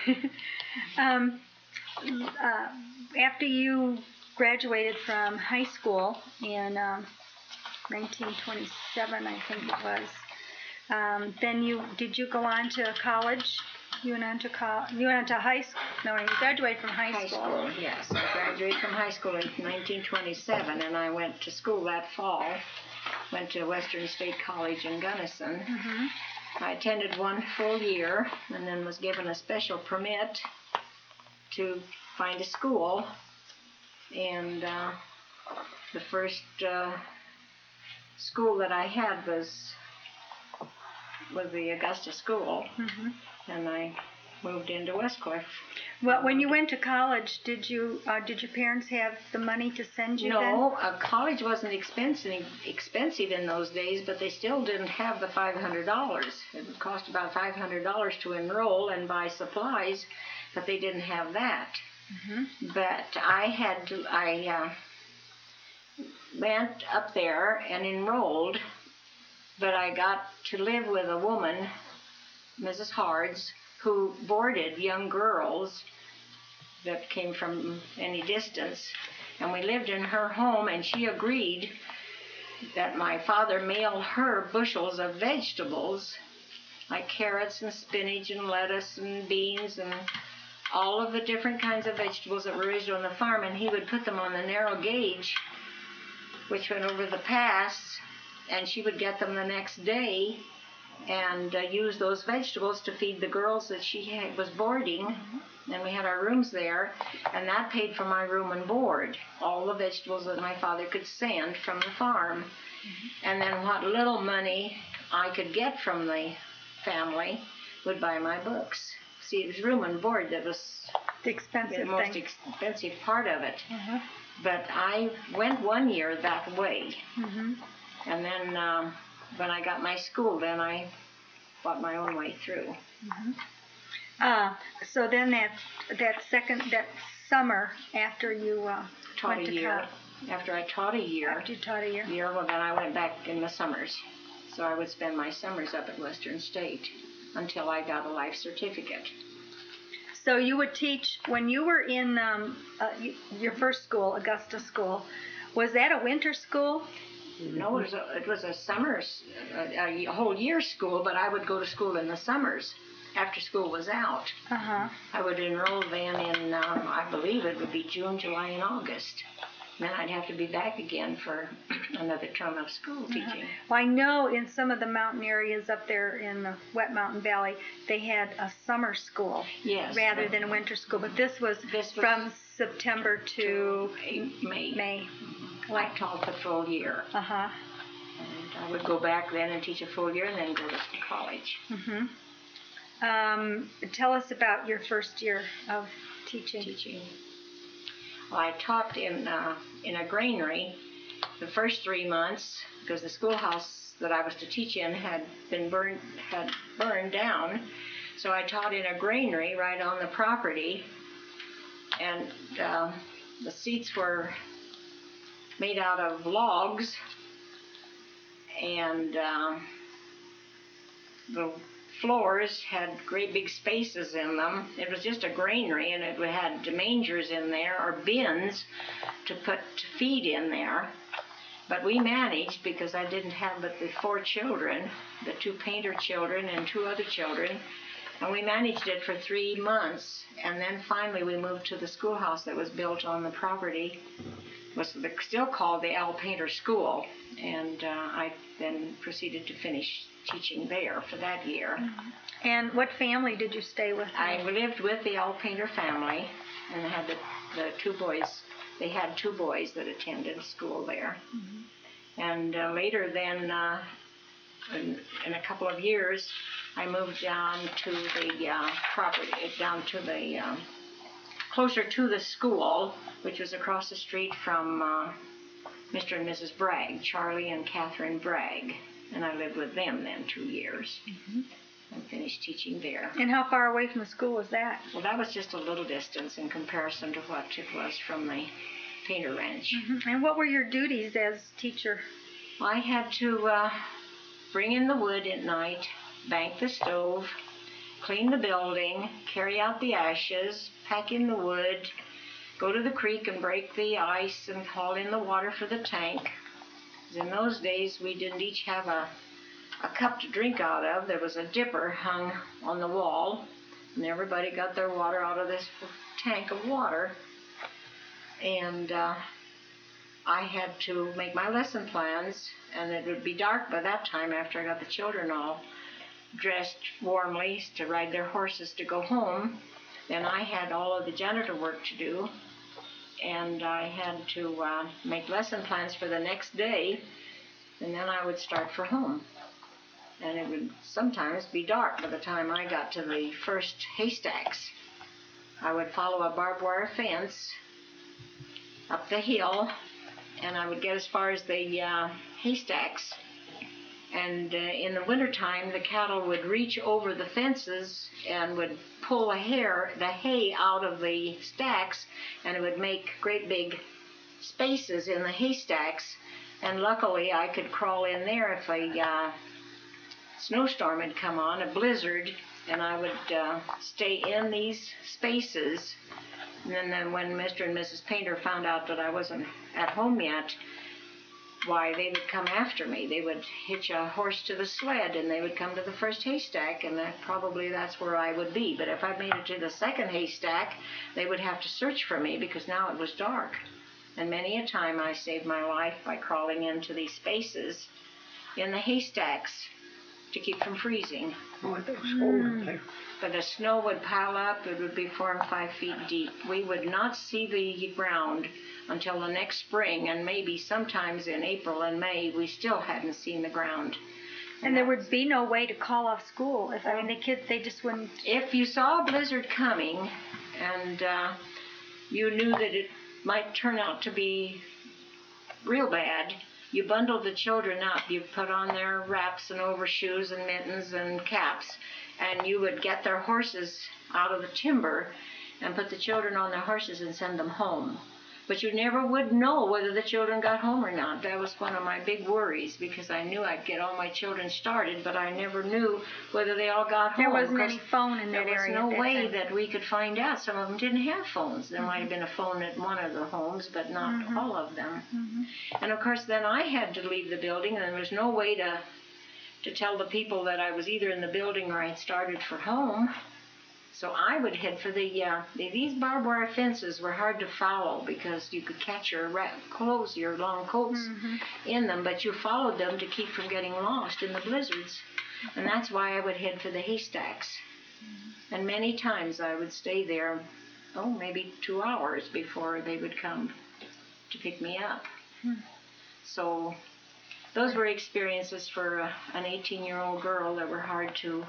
Speaker 1: um, uh, after you graduated from high school in um, nineteen twenty-seven, I think it was, um, then you did you go on to college? You went on to co- you went on to high school. No, you graduated from high,
Speaker 4: High
Speaker 1: school.
Speaker 4: school, yes. I graduated from high school in nineteen twenty-seven, and I went to school that fall. Went to Western State College in Gunnison.
Speaker 1: Mm-hmm.
Speaker 4: I attended one full year, and then was given a special permit to find a school. And uh, the first uh, school that I had was was the Augusta School,
Speaker 1: Mm-hmm.
Speaker 4: and I moved into Westcliff.
Speaker 1: Well, when you went to college, did you uh, did your parents have the money to send you?
Speaker 4: No, uh, college wasn't expensive expensive in those days, but they still didn't have the five hundred dollars. It would cost about five hundred dollars to enroll and buy supplies, but they didn't have that.
Speaker 1: Mm-hmm.
Speaker 4: But I had to, I uh, went up there and enrolled, but I got to live with a woman, Missus Hards, who boarded young girls that came from any distance, and we lived in her home, and she agreed that my father mail her bushels of vegetables like carrots and spinach and lettuce and beans and all of the different kinds of vegetables that were raised on the farm, and he would put them on the narrow gauge, which went over the pass, and she would get them the next day and uh, use those vegetables to feed the girls that she had, was boarding. Mm-hmm. And we had our rooms there, and that paid for my room and board, all the vegetables that my father could send from the farm. Mm-hmm. And then what little money I could get from the family would buy my books. See, it was room and board that was
Speaker 1: the expensive
Speaker 4: the most
Speaker 1: thing.
Speaker 4: expensive part of it.
Speaker 1: Uh-huh.
Speaker 4: But I went one year that way.
Speaker 1: Mm-hmm.
Speaker 4: And then um, when I got my school, then I fought my own way through.
Speaker 1: Mm-hmm. Uh, so then that that second, that summer after you uh,
Speaker 4: taught
Speaker 1: went
Speaker 4: a
Speaker 1: to
Speaker 4: year.
Speaker 1: college.
Speaker 4: After I taught a year.
Speaker 1: After you taught a year.
Speaker 4: year, well, then I went back in the summers. So I would spend my summers up at Western State until I got a life certificate.
Speaker 1: So you would teach, when you were in um, uh, you, your first school, Augusta School, was that a winter school?
Speaker 4: No, it was a, it was a summer, a, a whole year school, but I would go to school in the summers after school was out.
Speaker 1: Uh-huh.
Speaker 4: I would enroll then in, um, I believe it would be June, July, and August. Then I'd have to be back again for another term of school teaching.
Speaker 1: Uh-huh. Well, I know in some of the mountain areas up there in the Wet Mountain Valley, they had a summer school
Speaker 4: yes,
Speaker 1: rather than a winter school. But this was,
Speaker 4: this was
Speaker 1: from September to,
Speaker 4: to May.
Speaker 1: May.
Speaker 4: I taught the full year.
Speaker 1: Uh-huh.
Speaker 4: And I would go back then and teach a full year and then go to college.
Speaker 1: Mm-hmm. Um, tell us about your first year of teaching.
Speaker 4: Teaching. Well, I taught in uh, in a granary the first three months because the schoolhouse that I was to teach in had been burned had burned down. So I taught in a granary right on the property, and uh, the seats were made out of logs, and uh, the floors had great big spaces in them. It was just a granary, and it had mangers in there, or bins to put to feed in there. But we managed, because I didn't have but the four children, the two painter children and two other children, and we managed it for three months. And then finally we moved to the schoolhouse that was built on the property. It was still called the Al Painter School, and uh, I then proceeded to finish teaching there for that year.
Speaker 1: Mm-hmm. And what family did you stay with?
Speaker 4: I lived with the Al Painter family, and I had the, the two boys. They had two boys that attended school there. Mm-hmm. And uh, later then, uh, in, in a couple of years, I moved down to the uh, property, down to the, um, closer to the school, which was across the street from uh, Mister and Missus Bragg, Charlie and Catherine Bragg. And I lived with them then two years. Mm-hmm. And finished teaching there.
Speaker 1: And how far away from the school was that?
Speaker 4: Well, that was just a little distance in comparison to what it was from the Painter Ranch.
Speaker 1: Mm-hmm. And what were your duties as teacher?
Speaker 4: Well, I had to uh, bring in the wood at night, bank the stove, clean the building, carry out the ashes, pack in the wood, go to the creek and break the ice and haul in the water for the tank. In those days, we didn't each have a, a cup to drink out of. There was a dipper hung on the wall, and everybody got their water out of this tank of water. And uh, I had to make my lesson plans, and it would be dark by that time after I got the children all dressed warmly to ride their horses to go home. Then I had all of the janitor work to do. And I had to uh, make lesson plans for the next day, and then I would start for home. And it would sometimes be dark by the time I got to the first haystacks. I would follow a barbed wire fence up the hill, and I would get as far as the uh, haystacks. And uh, in the wintertime, the cattle would reach over the fences and would pull the hair, the hay out of the stacks, and it would make great big spaces in the haystacks. And luckily, I could crawl in there if a uh, snowstorm had come on, a blizzard, and I would uh, stay in these spaces. And then, then when Mister and Missus Painter found out that I wasn't at home yet, why, they would come after me. They would hitch a horse to the sled, and they would come to the first haystack, and that, probably that's where I would be. But if I made it to the second haystack, they would have to search for me because now it was dark. And many a time I saved my life by crawling into these spaces in the haystacks to keep from freezing.
Speaker 2: Oh, there was cold there.
Speaker 4: But the snow would pile up. It would be four and five feet deep. We would not see the ground until the next spring, and maybe sometimes in April and May, we still hadn't seen the ground.
Speaker 1: And there would be no way to call off school. If I mean, the kids, they just wouldn't.
Speaker 4: If you saw a blizzard coming, and uh, you knew that it might turn out to be real bad, you bundled the children up. You put on their wraps and overshoes and mittens and caps, and you would get their horses out of the timber and put the children on their horses and send them home. But you never would know whether the children got home or not. That was one of my big worries, because I knew I'd get all my children started, but I never knew whether they all got home.
Speaker 1: There wasn't any phone in that
Speaker 4: There was
Speaker 1: area.
Speaker 4: no
Speaker 1: at that
Speaker 4: way
Speaker 1: time.
Speaker 4: that we could find out. Some of them didn't have phones. There might have been a phone at one of the homes, but not
Speaker 1: Mhm.
Speaker 4: all of them.
Speaker 1: Mhm.
Speaker 4: And of course, then I had to leave the building, and there was no way to to tell the people that I was either in the building or I'd started for home. So I would head for the, uh, these barbed wire fences were hard to follow because you could catch your ra- clothes, your long coats
Speaker 1: Mhm.
Speaker 4: in them, but you followed them to keep from getting lost in the blizzards. And that's why I would head for the haystacks. And many times I would stay there, oh, maybe two hours before they would come to pick me up.
Speaker 1: Hmm.
Speaker 4: So those were experiences for uh, an eighteen-year-old girl that were hard to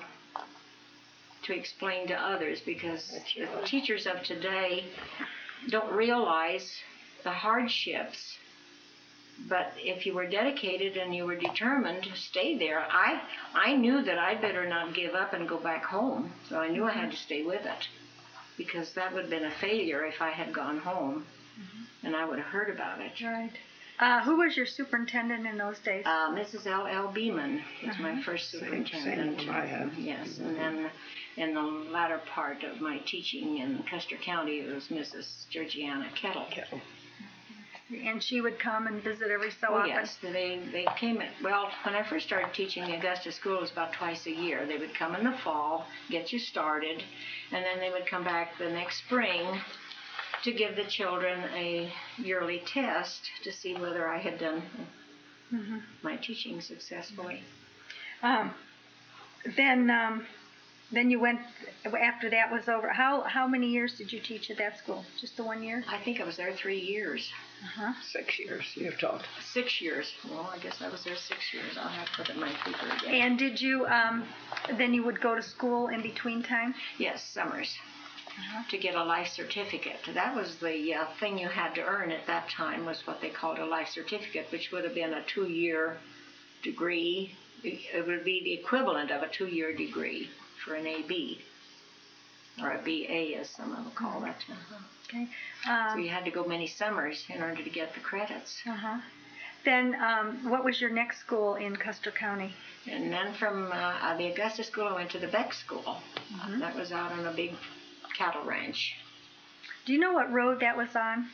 Speaker 4: to explain to others, because the teachers of today don't realize the hardships. But if you were dedicated and you were determined to stay there, I I knew that I'd better not give up and go back home. So I knew I had to stay with it, because that would have been a failure if I had gone home, and I would have heard about it.
Speaker 1: Right. Uh, who was your superintendent in those days?
Speaker 4: Uh, Missus L. L. Beeman was my first
Speaker 2: Same-
Speaker 4: superintendent.
Speaker 2: same one I had.
Speaker 4: Yes, and then in the latter part of my teaching in Custer County, it was Missus Georgiana Kettle.
Speaker 2: Kettle.
Speaker 1: And she would come and visit every so
Speaker 4: Oh,
Speaker 1: often.
Speaker 4: yes, they, they came, at, well, when I first started teaching the Augusta School, it was about twice a year. They would come in the fall, get you started, and then they would come back the next spring to give the children a yearly test to see whether I had done
Speaker 1: Mhm.
Speaker 4: my teaching successfully.
Speaker 1: Um, then, um, then you went after that was over. How how many years did you teach at that school? Just the one year?
Speaker 4: I think I was there three years.
Speaker 1: Uh-huh.
Speaker 2: Six years you've taught.
Speaker 4: Six years. Well, I guess I was there six years. I'll have to look at my paper again.
Speaker 1: And did you um, then you would go to school in between time?
Speaker 4: Yes, summers.
Speaker 1: Uh-huh.
Speaker 4: To get a life certificate. That was the uh, thing you had to earn at that time, was what they called a life certificate, which would have been a two-year degree. It it would be the equivalent of a two-year degree for an A B, or a B A, as some of them call it. Uh-huh.
Speaker 1: Okay.
Speaker 4: So
Speaker 1: Um,
Speaker 4: you had to go many summers in order to get the credits.
Speaker 1: uh-huh. Then um, what was your next school in Custer County?
Speaker 4: And then from uh, uh, the Augusta School, I went to the Beck School.
Speaker 1: Mhm.
Speaker 4: That was out on a big cattle ranch.
Speaker 1: Do you know what road that was on?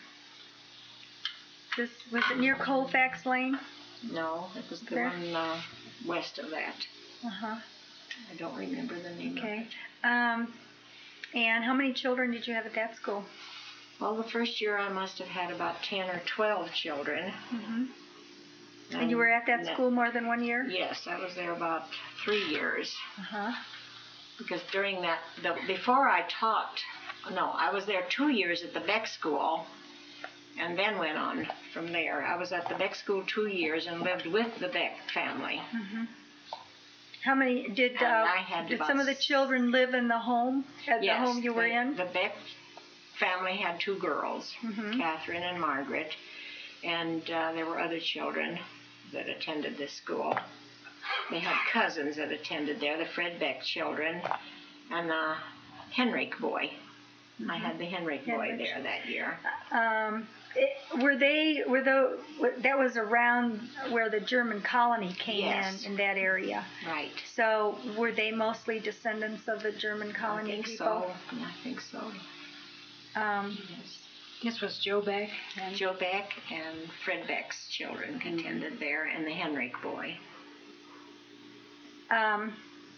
Speaker 1: This was it near Colfax Lane?
Speaker 4: No, it was the
Speaker 1: There?
Speaker 4: one uh, west of that.
Speaker 1: Uh-huh.
Speaker 4: I don't remember the name of
Speaker 1: Okay.
Speaker 4: it.
Speaker 1: Um, and how many children did you have at that school?
Speaker 4: Well, the first year I must have had about ten or twelve children.
Speaker 1: Mm-hmm. And you were at that
Speaker 4: that-
Speaker 1: school more than one year?
Speaker 4: Yes, I was there about three years.
Speaker 1: Uh-huh.
Speaker 4: Because during that, the, before I taught, no, I was there two years at the Beck School, and then went on from there. I was at the Beck School two years and lived with the Beck family.
Speaker 1: Mm-hmm. How many did
Speaker 4: And
Speaker 1: uh,
Speaker 4: I had
Speaker 1: did
Speaker 4: about
Speaker 1: some of the
Speaker 4: s-
Speaker 1: children live in the home at
Speaker 4: Yes,
Speaker 1: the home you were
Speaker 4: the,
Speaker 1: in?
Speaker 4: The Beck family had two girls,
Speaker 1: Mhm.
Speaker 4: Catherine and Margaret, and uh, there were other children that attended this school. They had cousins that attended there, the Fred Beck children, and the Henrik boy. I had the Henrik boy
Speaker 1: Henrik.
Speaker 4: there that year.
Speaker 1: Um, it, were they were the that was around where the German colony came
Speaker 4: Yes.
Speaker 1: in in that area?
Speaker 4: Right.
Speaker 1: So were they mostly descendants of the German
Speaker 4: I
Speaker 1: colony
Speaker 4: think
Speaker 1: people?
Speaker 4: so. I think so.
Speaker 1: Um,
Speaker 4: Yes.
Speaker 1: This was Joe Beck and
Speaker 4: Joe Beck and Fred Beck's children attended there, and the Henrik boy.
Speaker 1: Um,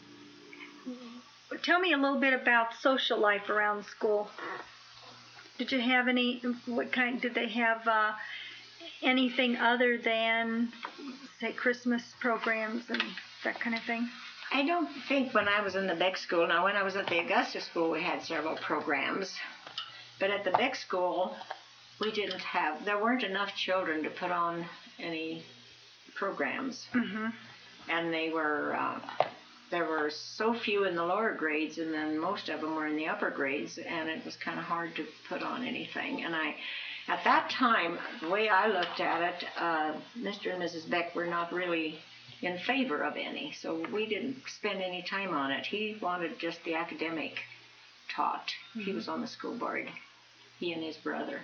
Speaker 1: tell me a little bit about social life around school. Did you have any, what kind, did they have uh, anything other than, say, Christmas programs and that kind of thing?
Speaker 4: I don't think when I was in the Beck School, now when I was at the Augusta School, we had several programs. But at the Beck School, we didn't have, there weren't enough children to put on any programs.
Speaker 1: Mm-hmm.
Speaker 4: And they were, uh, there were so few in the lower grades, and then most of them were in the upper grades, and it was kind of hard to put on anything. And I, at that time, the way I looked at it, uh, Mister and Missus Beck were not really in favor of any, so we didn't spend any time on it. He wanted just the academic taught. Mm-hmm. He was on the school board, he and his brother.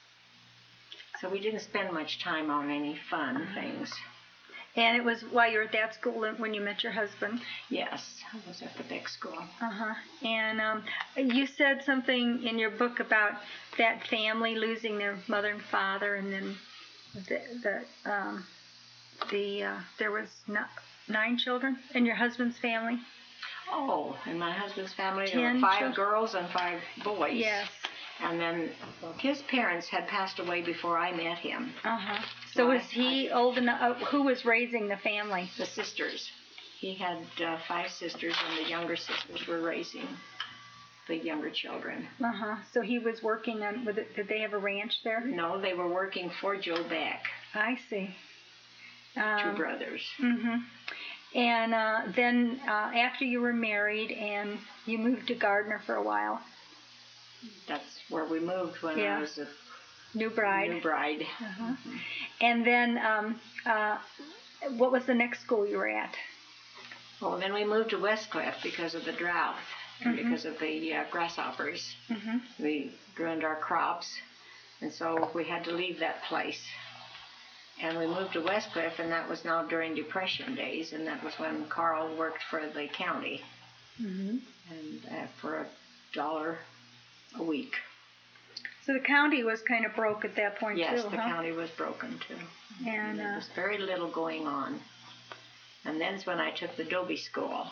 Speaker 4: So we didn't spend much time on any fun mm-hmm. things.
Speaker 1: And it was while you were at that school when you met your husband?
Speaker 4: Yes, I was at the Beck School.
Speaker 1: Uh-huh. And um, you said something in your book about that family losing their mother and father, and then the, the um, The uh, there was no, nine children in your husband's family.
Speaker 4: Oh, in my husband's family there
Speaker 1: Ten
Speaker 4: were five
Speaker 1: children.
Speaker 4: girls and five boys.
Speaker 1: Yes.
Speaker 4: And then his parents had passed away before I met him.
Speaker 1: Uh huh. So,
Speaker 4: So
Speaker 1: was
Speaker 4: I-
Speaker 1: he old enough? Uh, who was raising the family?
Speaker 4: The sisters. He had uh, five sisters, and the younger sisters were raising the younger children.
Speaker 1: Uh huh. So he was working on. With it, did they have a ranch there?
Speaker 4: No, they were working for Joe Beck.
Speaker 1: I see.
Speaker 4: Two
Speaker 1: Um,
Speaker 4: brothers.
Speaker 1: Mm-hmm. And uh, then uh, after you were married and you moved to Gardner for a while,
Speaker 4: That's where we moved when
Speaker 1: Yeah.
Speaker 4: I was a
Speaker 1: new bride.
Speaker 4: new bride.
Speaker 1: Uh-huh. And then, um, uh, what was the next school you were at?
Speaker 4: Well, then we moved to Westcliff because of the drought and
Speaker 1: Mhm.
Speaker 4: because of the uh, grasshoppers.
Speaker 1: Mm-hmm.
Speaker 4: We ruined our crops, and so we had to leave that place. And we moved to Westcliff, and that was now during Depression days, and that was when Carl worked for the county,
Speaker 1: Mm-hmm.
Speaker 4: and uh, for a dollar a week.
Speaker 1: So the county was kind of broke at that point
Speaker 4: Yes,
Speaker 1: too,
Speaker 4: the
Speaker 1: huh?
Speaker 4: county was broken too.
Speaker 1: And
Speaker 4: there
Speaker 1: uh,
Speaker 4: was very little going on. And then's when I took the Dobie School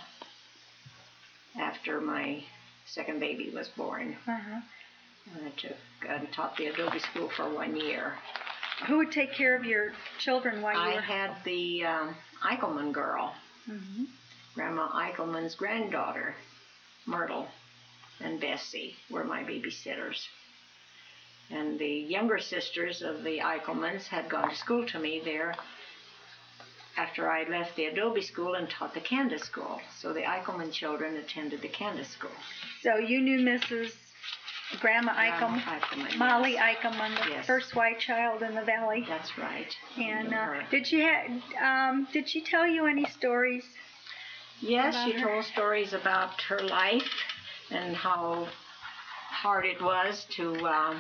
Speaker 4: after my second baby was born.
Speaker 1: uh-huh.
Speaker 4: And I took and taught the Adobe School for one year.
Speaker 1: Who would take care of your children while you
Speaker 4: I
Speaker 1: were?
Speaker 4: had the um, Eichelman girl,
Speaker 1: Mm-hmm.
Speaker 4: Grandma Eichelman's granddaughter, Myrtle, and Bessie were my babysitters. And the younger sisters of the Eichelmans had gone to school to me there after I left the Adobe School and taught the Candace School. So the Eichelman children attended the Candace School.
Speaker 1: So you knew Missus Grandma
Speaker 4: Grandma
Speaker 1: Eichelman,
Speaker 4: Eichelman,
Speaker 1: Molly
Speaker 4: yes.
Speaker 1: Eichelman, the
Speaker 4: Yes.
Speaker 1: first white child in the valley.
Speaker 4: That's right.
Speaker 1: And
Speaker 4: I
Speaker 1: uh,
Speaker 4: knew her.
Speaker 1: did she ha- um, did she tell you any stories?
Speaker 4: Yes,
Speaker 1: about
Speaker 4: she
Speaker 1: her?
Speaker 4: told stories about her life and how hard it was to um,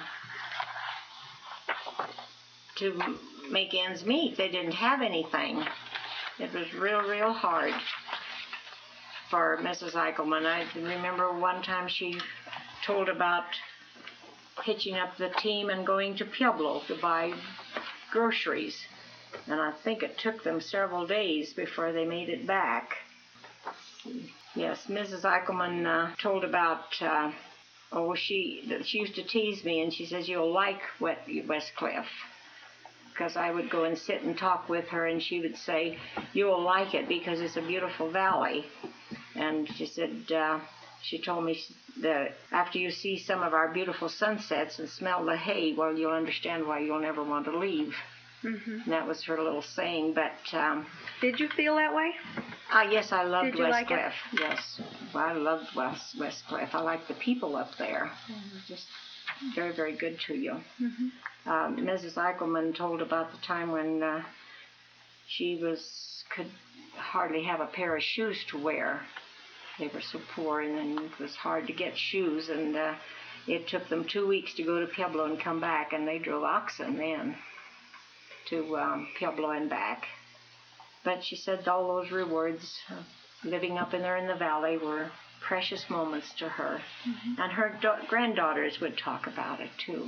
Speaker 4: to make ends meet. They didn't have anything. It was real, real hard for Missus Eichelman. I remember one time she told about hitching up the team and going to Pueblo to buy groceries. And I think it took them several days before they made it back. Yes, Missus Eichelman uh, told about, uh, oh, she that she used to tease me, and she says, you'll like Wet- Westcliff. Because I would go and sit and talk with her, and she would say, you'll like it because it's a beautiful valley. And she said, uh, she told me that after you see some of our beautiful sunsets and smell the hay, well, you'll understand why you'll never want to leave.
Speaker 1: Mm-hmm.
Speaker 4: And that was her little saying, but... Um,
Speaker 1: Did you feel that way?
Speaker 4: Ah, yes, I loved
Speaker 1: Did you like it?
Speaker 4: Westcliff. Yes, well, I loved West Westcliff. I liked the people up there. They were just very, very good to you.
Speaker 1: Mm-hmm.
Speaker 4: Um, Missus Eichelman told about the time when uh, she was could hardly have a pair of shoes to wear. They were so poor, and then it was hard to get shoes, and uh, it took them two weeks to go to Pueblo and come back, and they drove oxen then to um, Pueblo and back. But she said all those rewards, uh, living up in there in the valley, were precious moments to her.
Speaker 1: Mm-hmm.
Speaker 4: And her da- granddaughters would talk about it, too.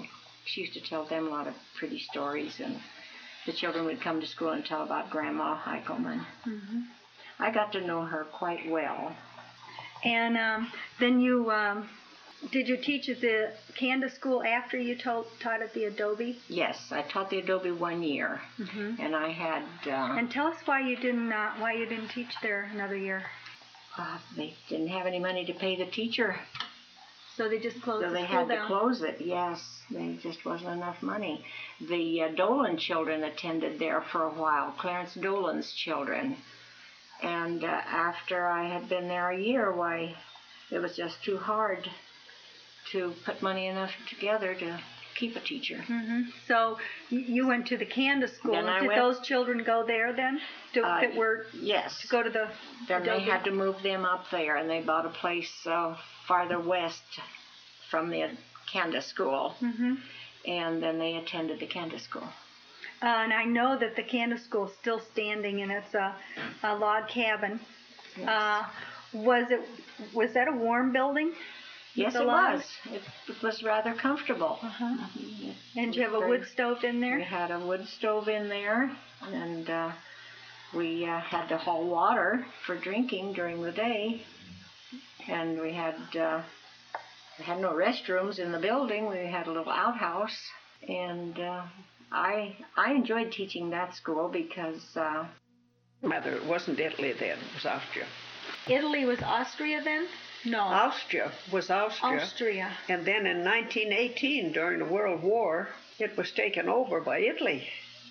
Speaker 4: she used to tell them a lot of pretty stories, and the children would come to school and tell about Grandma Heichelman.
Speaker 1: Mm-hmm.
Speaker 4: I got to know her quite well.
Speaker 1: And um, then you, um, did you teach at the Candace School after you taught, taught at the Adobe?
Speaker 4: Yes, I taught the Adobe one year,
Speaker 1: Mm-hmm.
Speaker 4: and I had. Uh,
Speaker 1: And tell us why you didn't, uh, why you didn't teach there another year.
Speaker 4: uh, they didn't have any money to pay the teacher,
Speaker 1: So they just closed
Speaker 4: so
Speaker 1: the
Speaker 4: they
Speaker 1: school
Speaker 4: had
Speaker 1: down.
Speaker 4: to close it. Yes, there just wasn't enough money. The uh, Dolan children attended there for a while, Clarence Dolan's children. And uh, after I had been there a year, why, it was just too hard to put money enough together to keep a teacher.
Speaker 1: Mm-hmm. So y- you went to the Candace School.
Speaker 4: Then I
Speaker 1: Did
Speaker 4: went-
Speaker 1: those children go there then? To,
Speaker 4: Uh,
Speaker 1: that were
Speaker 4: Yes.
Speaker 1: to go to the
Speaker 4: Then
Speaker 1: Adobe?
Speaker 4: they had to move them up there, and they bought a place uh, farther west from the Candace School.
Speaker 1: Mm-hmm.
Speaker 4: And then they attended the Candace School.
Speaker 1: Uh, and I know that the Candace School is still standing, and it's a, a log cabin.
Speaker 4: Yes.
Speaker 1: Uh, was it was that a warm building?
Speaker 4: Yes,
Speaker 1: the
Speaker 4: it
Speaker 1: logs?
Speaker 4: was. It, it was rather comfortable.
Speaker 1: Uh-huh.
Speaker 4: Mhm.
Speaker 1: And
Speaker 4: It
Speaker 1: you have a
Speaker 4: was
Speaker 1: wood
Speaker 4: very-
Speaker 1: stove in
Speaker 4: We
Speaker 1: there?
Speaker 4: had a wood stove in there, and uh, we uh, had to haul water for drinking during the day. And we had uh, we had no restrooms in the building. We had a little outhouse, and uh, I I enjoyed teaching that school because uh,
Speaker 2: Mother, it wasn't Italy then, it was Austria.
Speaker 1: Italy was Austria then? No.
Speaker 2: Austria was Austria.
Speaker 1: Austria.
Speaker 2: And then in nineteen eighteen, during the World War, it was taken over by Italy.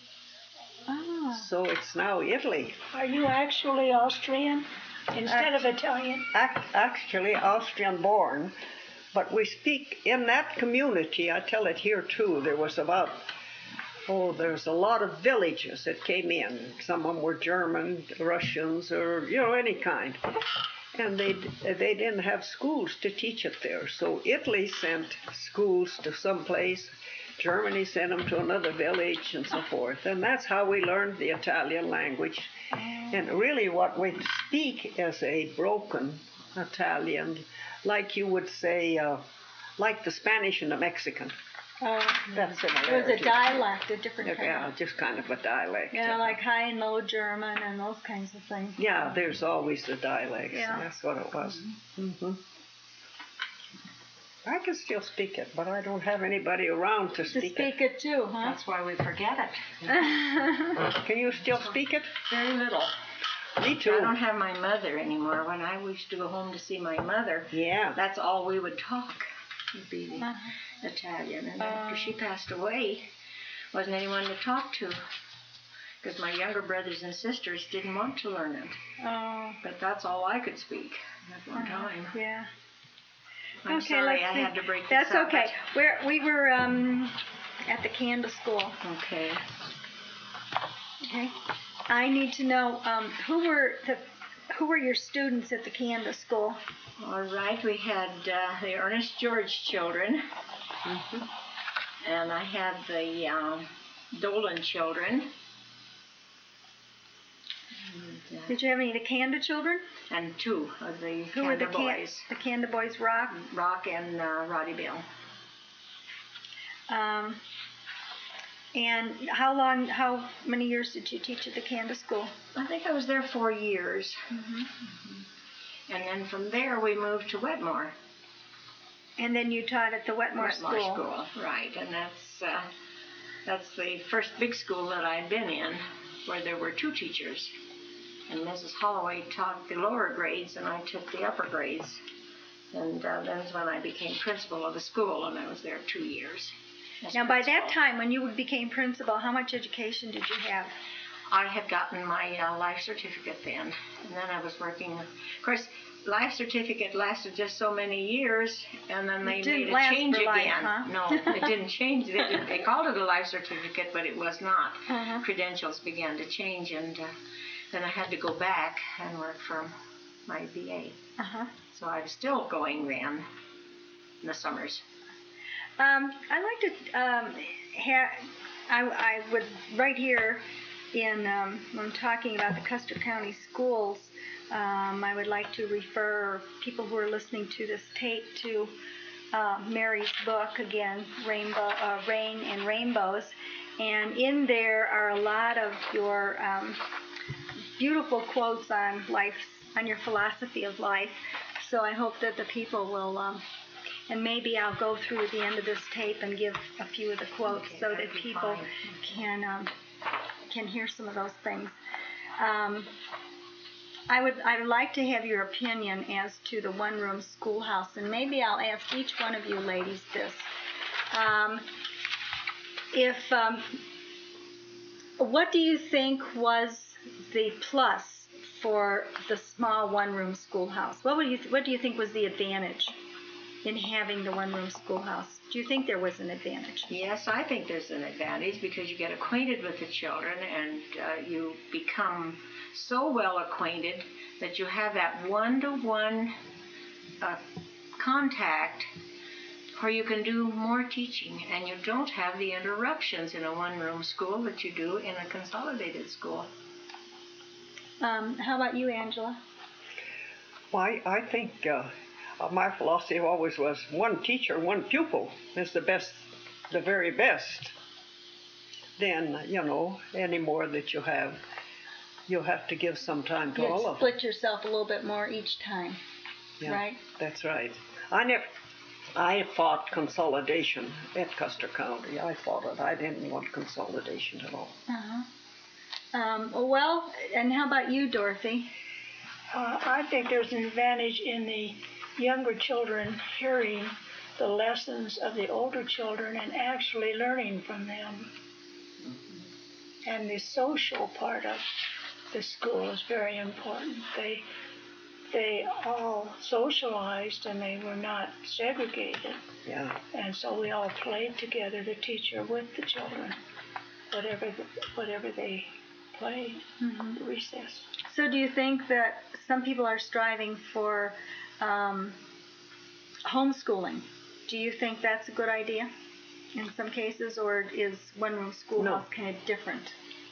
Speaker 1: Oh.
Speaker 2: So it's now Italy.
Speaker 3: Are you actually Austrian instead of Italian?
Speaker 2: Ac- Actually Austrian born, but we speak in that community, I tell it here too, there was about, oh, there's a lot of villages that came in. Some of them were German, Russians, or, you know, any kind. And they they didn't have schools to teach it there. So Italy sent schools to some place. Germany sent them to another village and so forth. And that's how we learned the Italian language. And really what we speak is a broken Italian, like you would say, uh, like the Spanish and the Mexican.
Speaker 1: Oh.
Speaker 2: That's
Speaker 1: It was a
Speaker 2: similarity.
Speaker 1: dialect, a different kind.
Speaker 2: Yeah, just kind of a dialect.
Speaker 1: Yeah, like high and low German and those kinds of things.
Speaker 2: Yeah, there's always a dialect.
Speaker 1: Yeah.
Speaker 2: That's what it was. hmm I can still speak it, but I don't have anybody around to
Speaker 1: To
Speaker 2: speak,
Speaker 1: speak it too, huh?
Speaker 4: that's why we forget it.
Speaker 2: it. Can you still speak it?
Speaker 4: Very little.
Speaker 2: Me
Speaker 4: I
Speaker 2: too.
Speaker 4: don't have my mother anymore. When I used to go home to see my mother,
Speaker 2: Yeah.
Speaker 4: that's all we would talk, would be the
Speaker 1: Uh-huh.
Speaker 4: Italian. And
Speaker 1: Uh.
Speaker 4: after she passed away, wasn't anyone to talk to, because my younger brothers and sisters didn't want to learn it.
Speaker 1: Oh.
Speaker 4: But that's all I could speak at one
Speaker 1: Uh-huh.
Speaker 4: time.
Speaker 1: Yeah.
Speaker 4: I'm
Speaker 1: okay,
Speaker 4: sorry
Speaker 1: let's
Speaker 4: I
Speaker 1: see.
Speaker 4: had to break
Speaker 1: That's
Speaker 4: this up.
Speaker 1: okay. We're, we were um, at the Candace School.
Speaker 4: Okay.
Speaker 1: Okay. I need to know um, who were the who were your students at the Candace School?
Speaker 4: All right, we had uh, the Ernest George children, and I had the um, Dolan children, and, uh,
Speaker 1: Did you have any of the Canda children?
Speaker 4: and two of the
Speaker 1: Who were the
Speaker 4: Canada
Speaker 1: Can-
Speaker 4: boys,
Speaker 1: the Canda boys? Rock.
Speaker 4: Rock and uh, Roddy Bill.
Speaker 1: Um, and how long? How many years did you teach at the Candace School?
Speaker 4: I think I was there four years,
Speaker 1: Mm-hmm.
Speaker 4: and then from there we moved to Wetmore.
Speaker 1: And then you taught at the Wetmore,
Speaker 4: Wetmore
Speaker 1: School.
Speaker 4: School, right, and that's uh, that's the first big school that I'd been in, where there were two teachers, and Missus Holloway taught the lower grades, and I took the upper grades, and uh, that's when I became principal of the school, and I was there two years. as
Speaker 1: Now, by that
Speaker 4: principal.
Speaker 1: time, when you became principal, how much education did you have?
Speaker 4: I had gotten my uh, life certificate then, and then I was working. Of course, life certificate lasted just so many years, and then they
Speaker 1: It didn't
Speaker 4: made a
Speaker 1: last
Speaker 4: change
Speaker 1: for life,
Speaker 4: again.
Speaker 1: huh?
Speaker 4: No, it didn't change. They, didn't, they called it a life certificate, but it was not.
Speaker 1: Uh-huh.
Speaker 4: Credentials began to change, and uh, then I had to go back and work for my B A.
Speaker 1: Uh-huh.
Speaker 4: So I was still going then in the summers.
Speaker 1: Um, I'd like to um, have, I, I would, right here in, um, when I'm talking about the Custer County schools, um, I would like to refer people who are listening to this tape to uh, Mary's book again, Rainbow, uh, Rain and Rainbows, and in there are a lot of your um, beautiful quotes on life, on your philosophy of life. So I hope that the people will, um, and maybe I'll go through at the end of this tape and give a few of the quotes
Speaker 4: Okay,
Speaker 1: so
Speaker 4: that'd
Speaker 1: that
Speaker 4: be
Speaker 1: people
Speaker 4: fine.
Speaker 1: can um, can hear some of those things. Um, I would I would like to have your opinion as to the one-room schoolhouse, and maybe I'll ask each one of you ladies this. Um, if um, what do you think was the plus for the small one-room schoolhouse? What would you th- what do you think was the advantage in having the one-room schoolhouse? Do you think there was an advantage?
Speaker 4: Yes, I think there's an advantage because you get acquainted with the children and uh, you become so well acquainted that you have that one-to-one uh, contact where you can do more teaching, and you don't have the interruptions in a one-room school that you do in a consolidated school.
Speaker 1: Um, how about you, Angela?
Speaker 2: Well, I, I think uh, uh, my philosophy always was one teacher, one pupil is the best, the very best. Then, you know, any more that you have, you'll have to give some time to
Speaker 1: You'd
Speaker 2: all of them.
Speaker 1: split yourself a little bit more each time,
Speaker 2: Yeah,
Speaker 1: right?
Speaker 2: that's right. I never, I fought consolidation at Custer County. I fought it. I didn't want consolidation at all.
Speaker 1: Uh-huh. Um, well, and how about you, Dorothy?
Speaker 3: Uh, I think there's an advantage in the younger children hearing the lessons of the older children and actually learning from them. And the social part of the school is very important. They they all socialized and they were not segregated.
Speaker 2: Yeah.
Speaker 3: And so we all played together, the teacher with the children, whatever the, whatever they played,
Speaker 1: Mm-hmm.
Speaker 3: recess.
Speaker 1: So do you think that some people are striving for um, homeschooling? Do you think that's a good idea in some cases, or is one-room schoolhouse kind of different?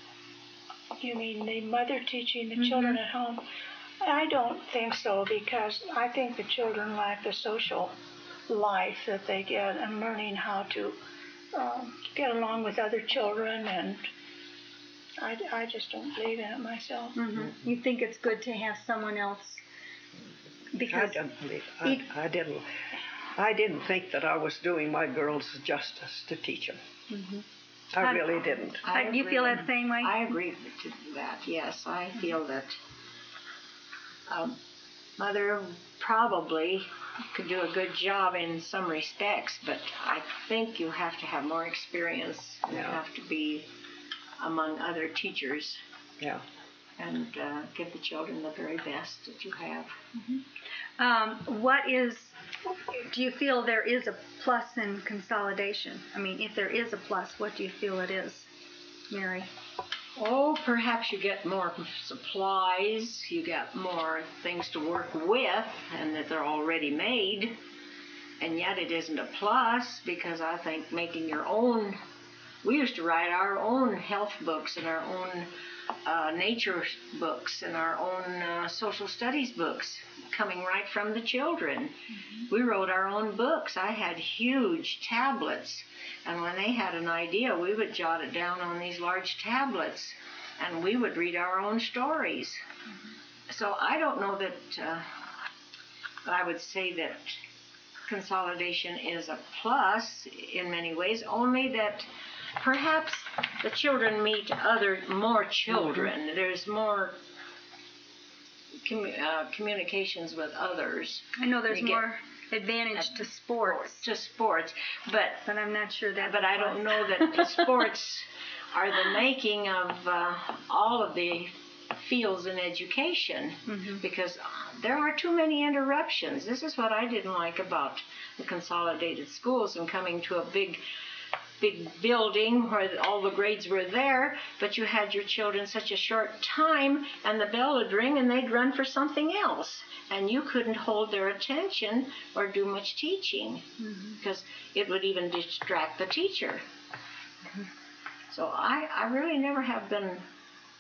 Speaker 3: You mean the mother teaching the
Speaker 1: Mhm.
Speaker 3: children at home? I don't think so, because I think the children lack the social life that they get and learning how to um, get along with other children, and I, I just don't believe in it myself.
Speaker 1: Mm-hmm. You think it's good to have someone else?
Speaker 2: I
Speaker 1: Because
Speaker 2: didn't believe. I,
Speaker 1: Eat-
Speaker 2: I didn't. I didn't think that I was doing my girls justice to teach them.
Speaker 1: Mhm.
Speaker 2: I
Speaker 1: I-
Speaker 2: really didn't.
Speaker 4: I
Speaker 1: do you feel
Speaker 4: agree.
Speaker 1: that same way?
Speaker 4: I agree to that, yes. I feel that um, Mother probably could do a good job in some respects, but I think you have to have more experience. You
Speaker 2: Yeah.
Speaker 4: have to be among other teachers
Speaker 2: Yeah.
Speaker 4: and uh, give the children the very best that you have.
Speaker 1: Um, what is, do you feel there is a plus in consolidation? I mean, if there is a plus, what do you feel it is, Mary?
Speaker 4: Oh, perhaps you get more supplies, you get more things to work with, and that they're already made. And yet it isn't a plus, because I think making your own, we used to write our own health books and our own uh, nature books and our own uh, social studies books, coming right from the children. We wrote our own books. I had huge tablets, and when they had an idea, we would jot it down on these large tablets, and we would read our own stories. So I don't know that uh, I would say that consolidation is a plus in many ways, only that perhaps the children meet other, more children. There's more commu- uh, communications with others.
Speaker 1: I know there's
Speaker 4: You get-
Speaker 1: more advantage to sports,
Speaker 4: To sports, but
Speaker 1: but I'm not sure that.
Speaker 4: but I don't know that the sports are the making of uh, all of the fields in education,
Speaker 1: Mhm.
Speaker 4: because there are too many interruptions. This is what I didn't like about the consolidated schools and coming to a big big building where all the grades were there, but you had your children such a short time, and the bell would ring and they'd run for something else, and you couldn't hold their attention or do much teaching,
Speaker 1: Mhm.
Speaker 4: because it would even distract the teacher. So I, I really never have been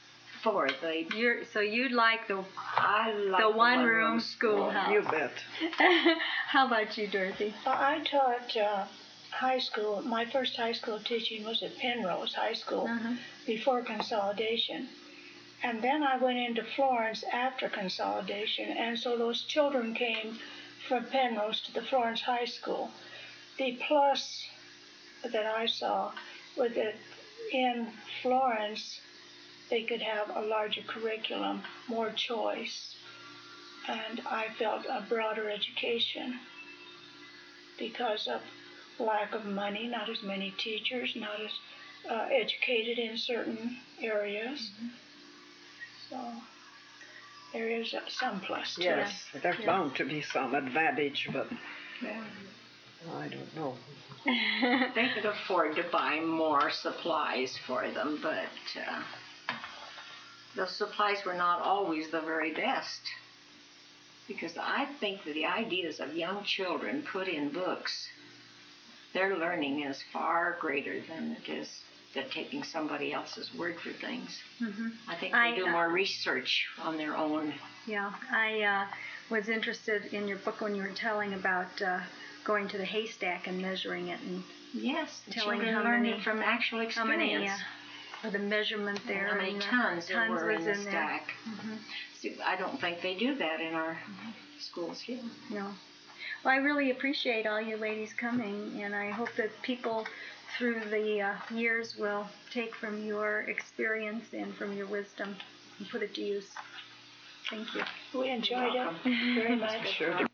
Speaker 4: for the.
Speaker 1: You're so you'd like the
Speaker 4: I like
Speaker 1: the
Speaker 4: the
Speaker 1: one room
Speaker 4: one-room
Speaker 1: schoolhouse.
Speaker 2: You bet.
Speaker 1: How about you, Dorothy?
Speaker 3: Well, I taught uh, high school. My first high school teaching was at Penrose High School
Speaker 1: Uh-huh.
Speaker 3: before consolidation. And then I went into Florence after consolidation, and so those children came from Penrose to the Florence High School. The plus that I saw was that in Florence they could have a larger curriculum, more choice, and I felt a broader education because of lack of money, not as many teachers, not as uh, educated in certain areas.
Speaker 1: Mm-hmm.
Speaker 3: So there is uh, some plus to
Speaker 2: Yes,
Speaker 3: it.
Speaker 2: there's
Speaker 1: Yeah.
Speaker 2: bound to be some advantage, but
Speaker 4: Yeah.
Speaker 2: I don't know.
Speaker 4: They could afford to buy more supplies for them, but uh, those supplies were not always the very best. Because I think that the ideas of young children put in books, their learning is far greater than it is than taking somebody else's word for things.
Speaker 1: Mm-hmm.
Speaker 4: I think they
Speaker 1: I,
Speaker 4: do
Speaker 1: uh,
Speaker 4: more research on their own.
Speaker 1: Yeah, I uh, was interested in your book when you were telling about uh, going to the haystack and measuring it and
Speaker 4: Yes, the
Speaker 1: telling
Speaker 4: children
Speaker 1: how
Speaker 4: learn
Speaker 1: many-
Speaker 4: it from actual
Speaker 1: how
Speaker 4: experience.
Speaker 1: many, uh, for the measurement there.
Speaker 4: How many
Speaker 1: and the
Speaker 4: tons there were
Speaker 1: was
Speaker 4: in the
Speaker 1: in there.
Speaker 4: stack.
Speaker 1: Mhm.
Speaker 4: See, I don't think they do that in our schools here.
Speaker 1: No. Well, I really appreciate all you ladies coming, and I hope that people through the uh, years will take from your experience and from your wisdom and put it to use. Thank you.
Speaker 3: We enjoyed
Speaker 4: Welcome.
Speaker 3: it very much.
Speaker 2: Sure.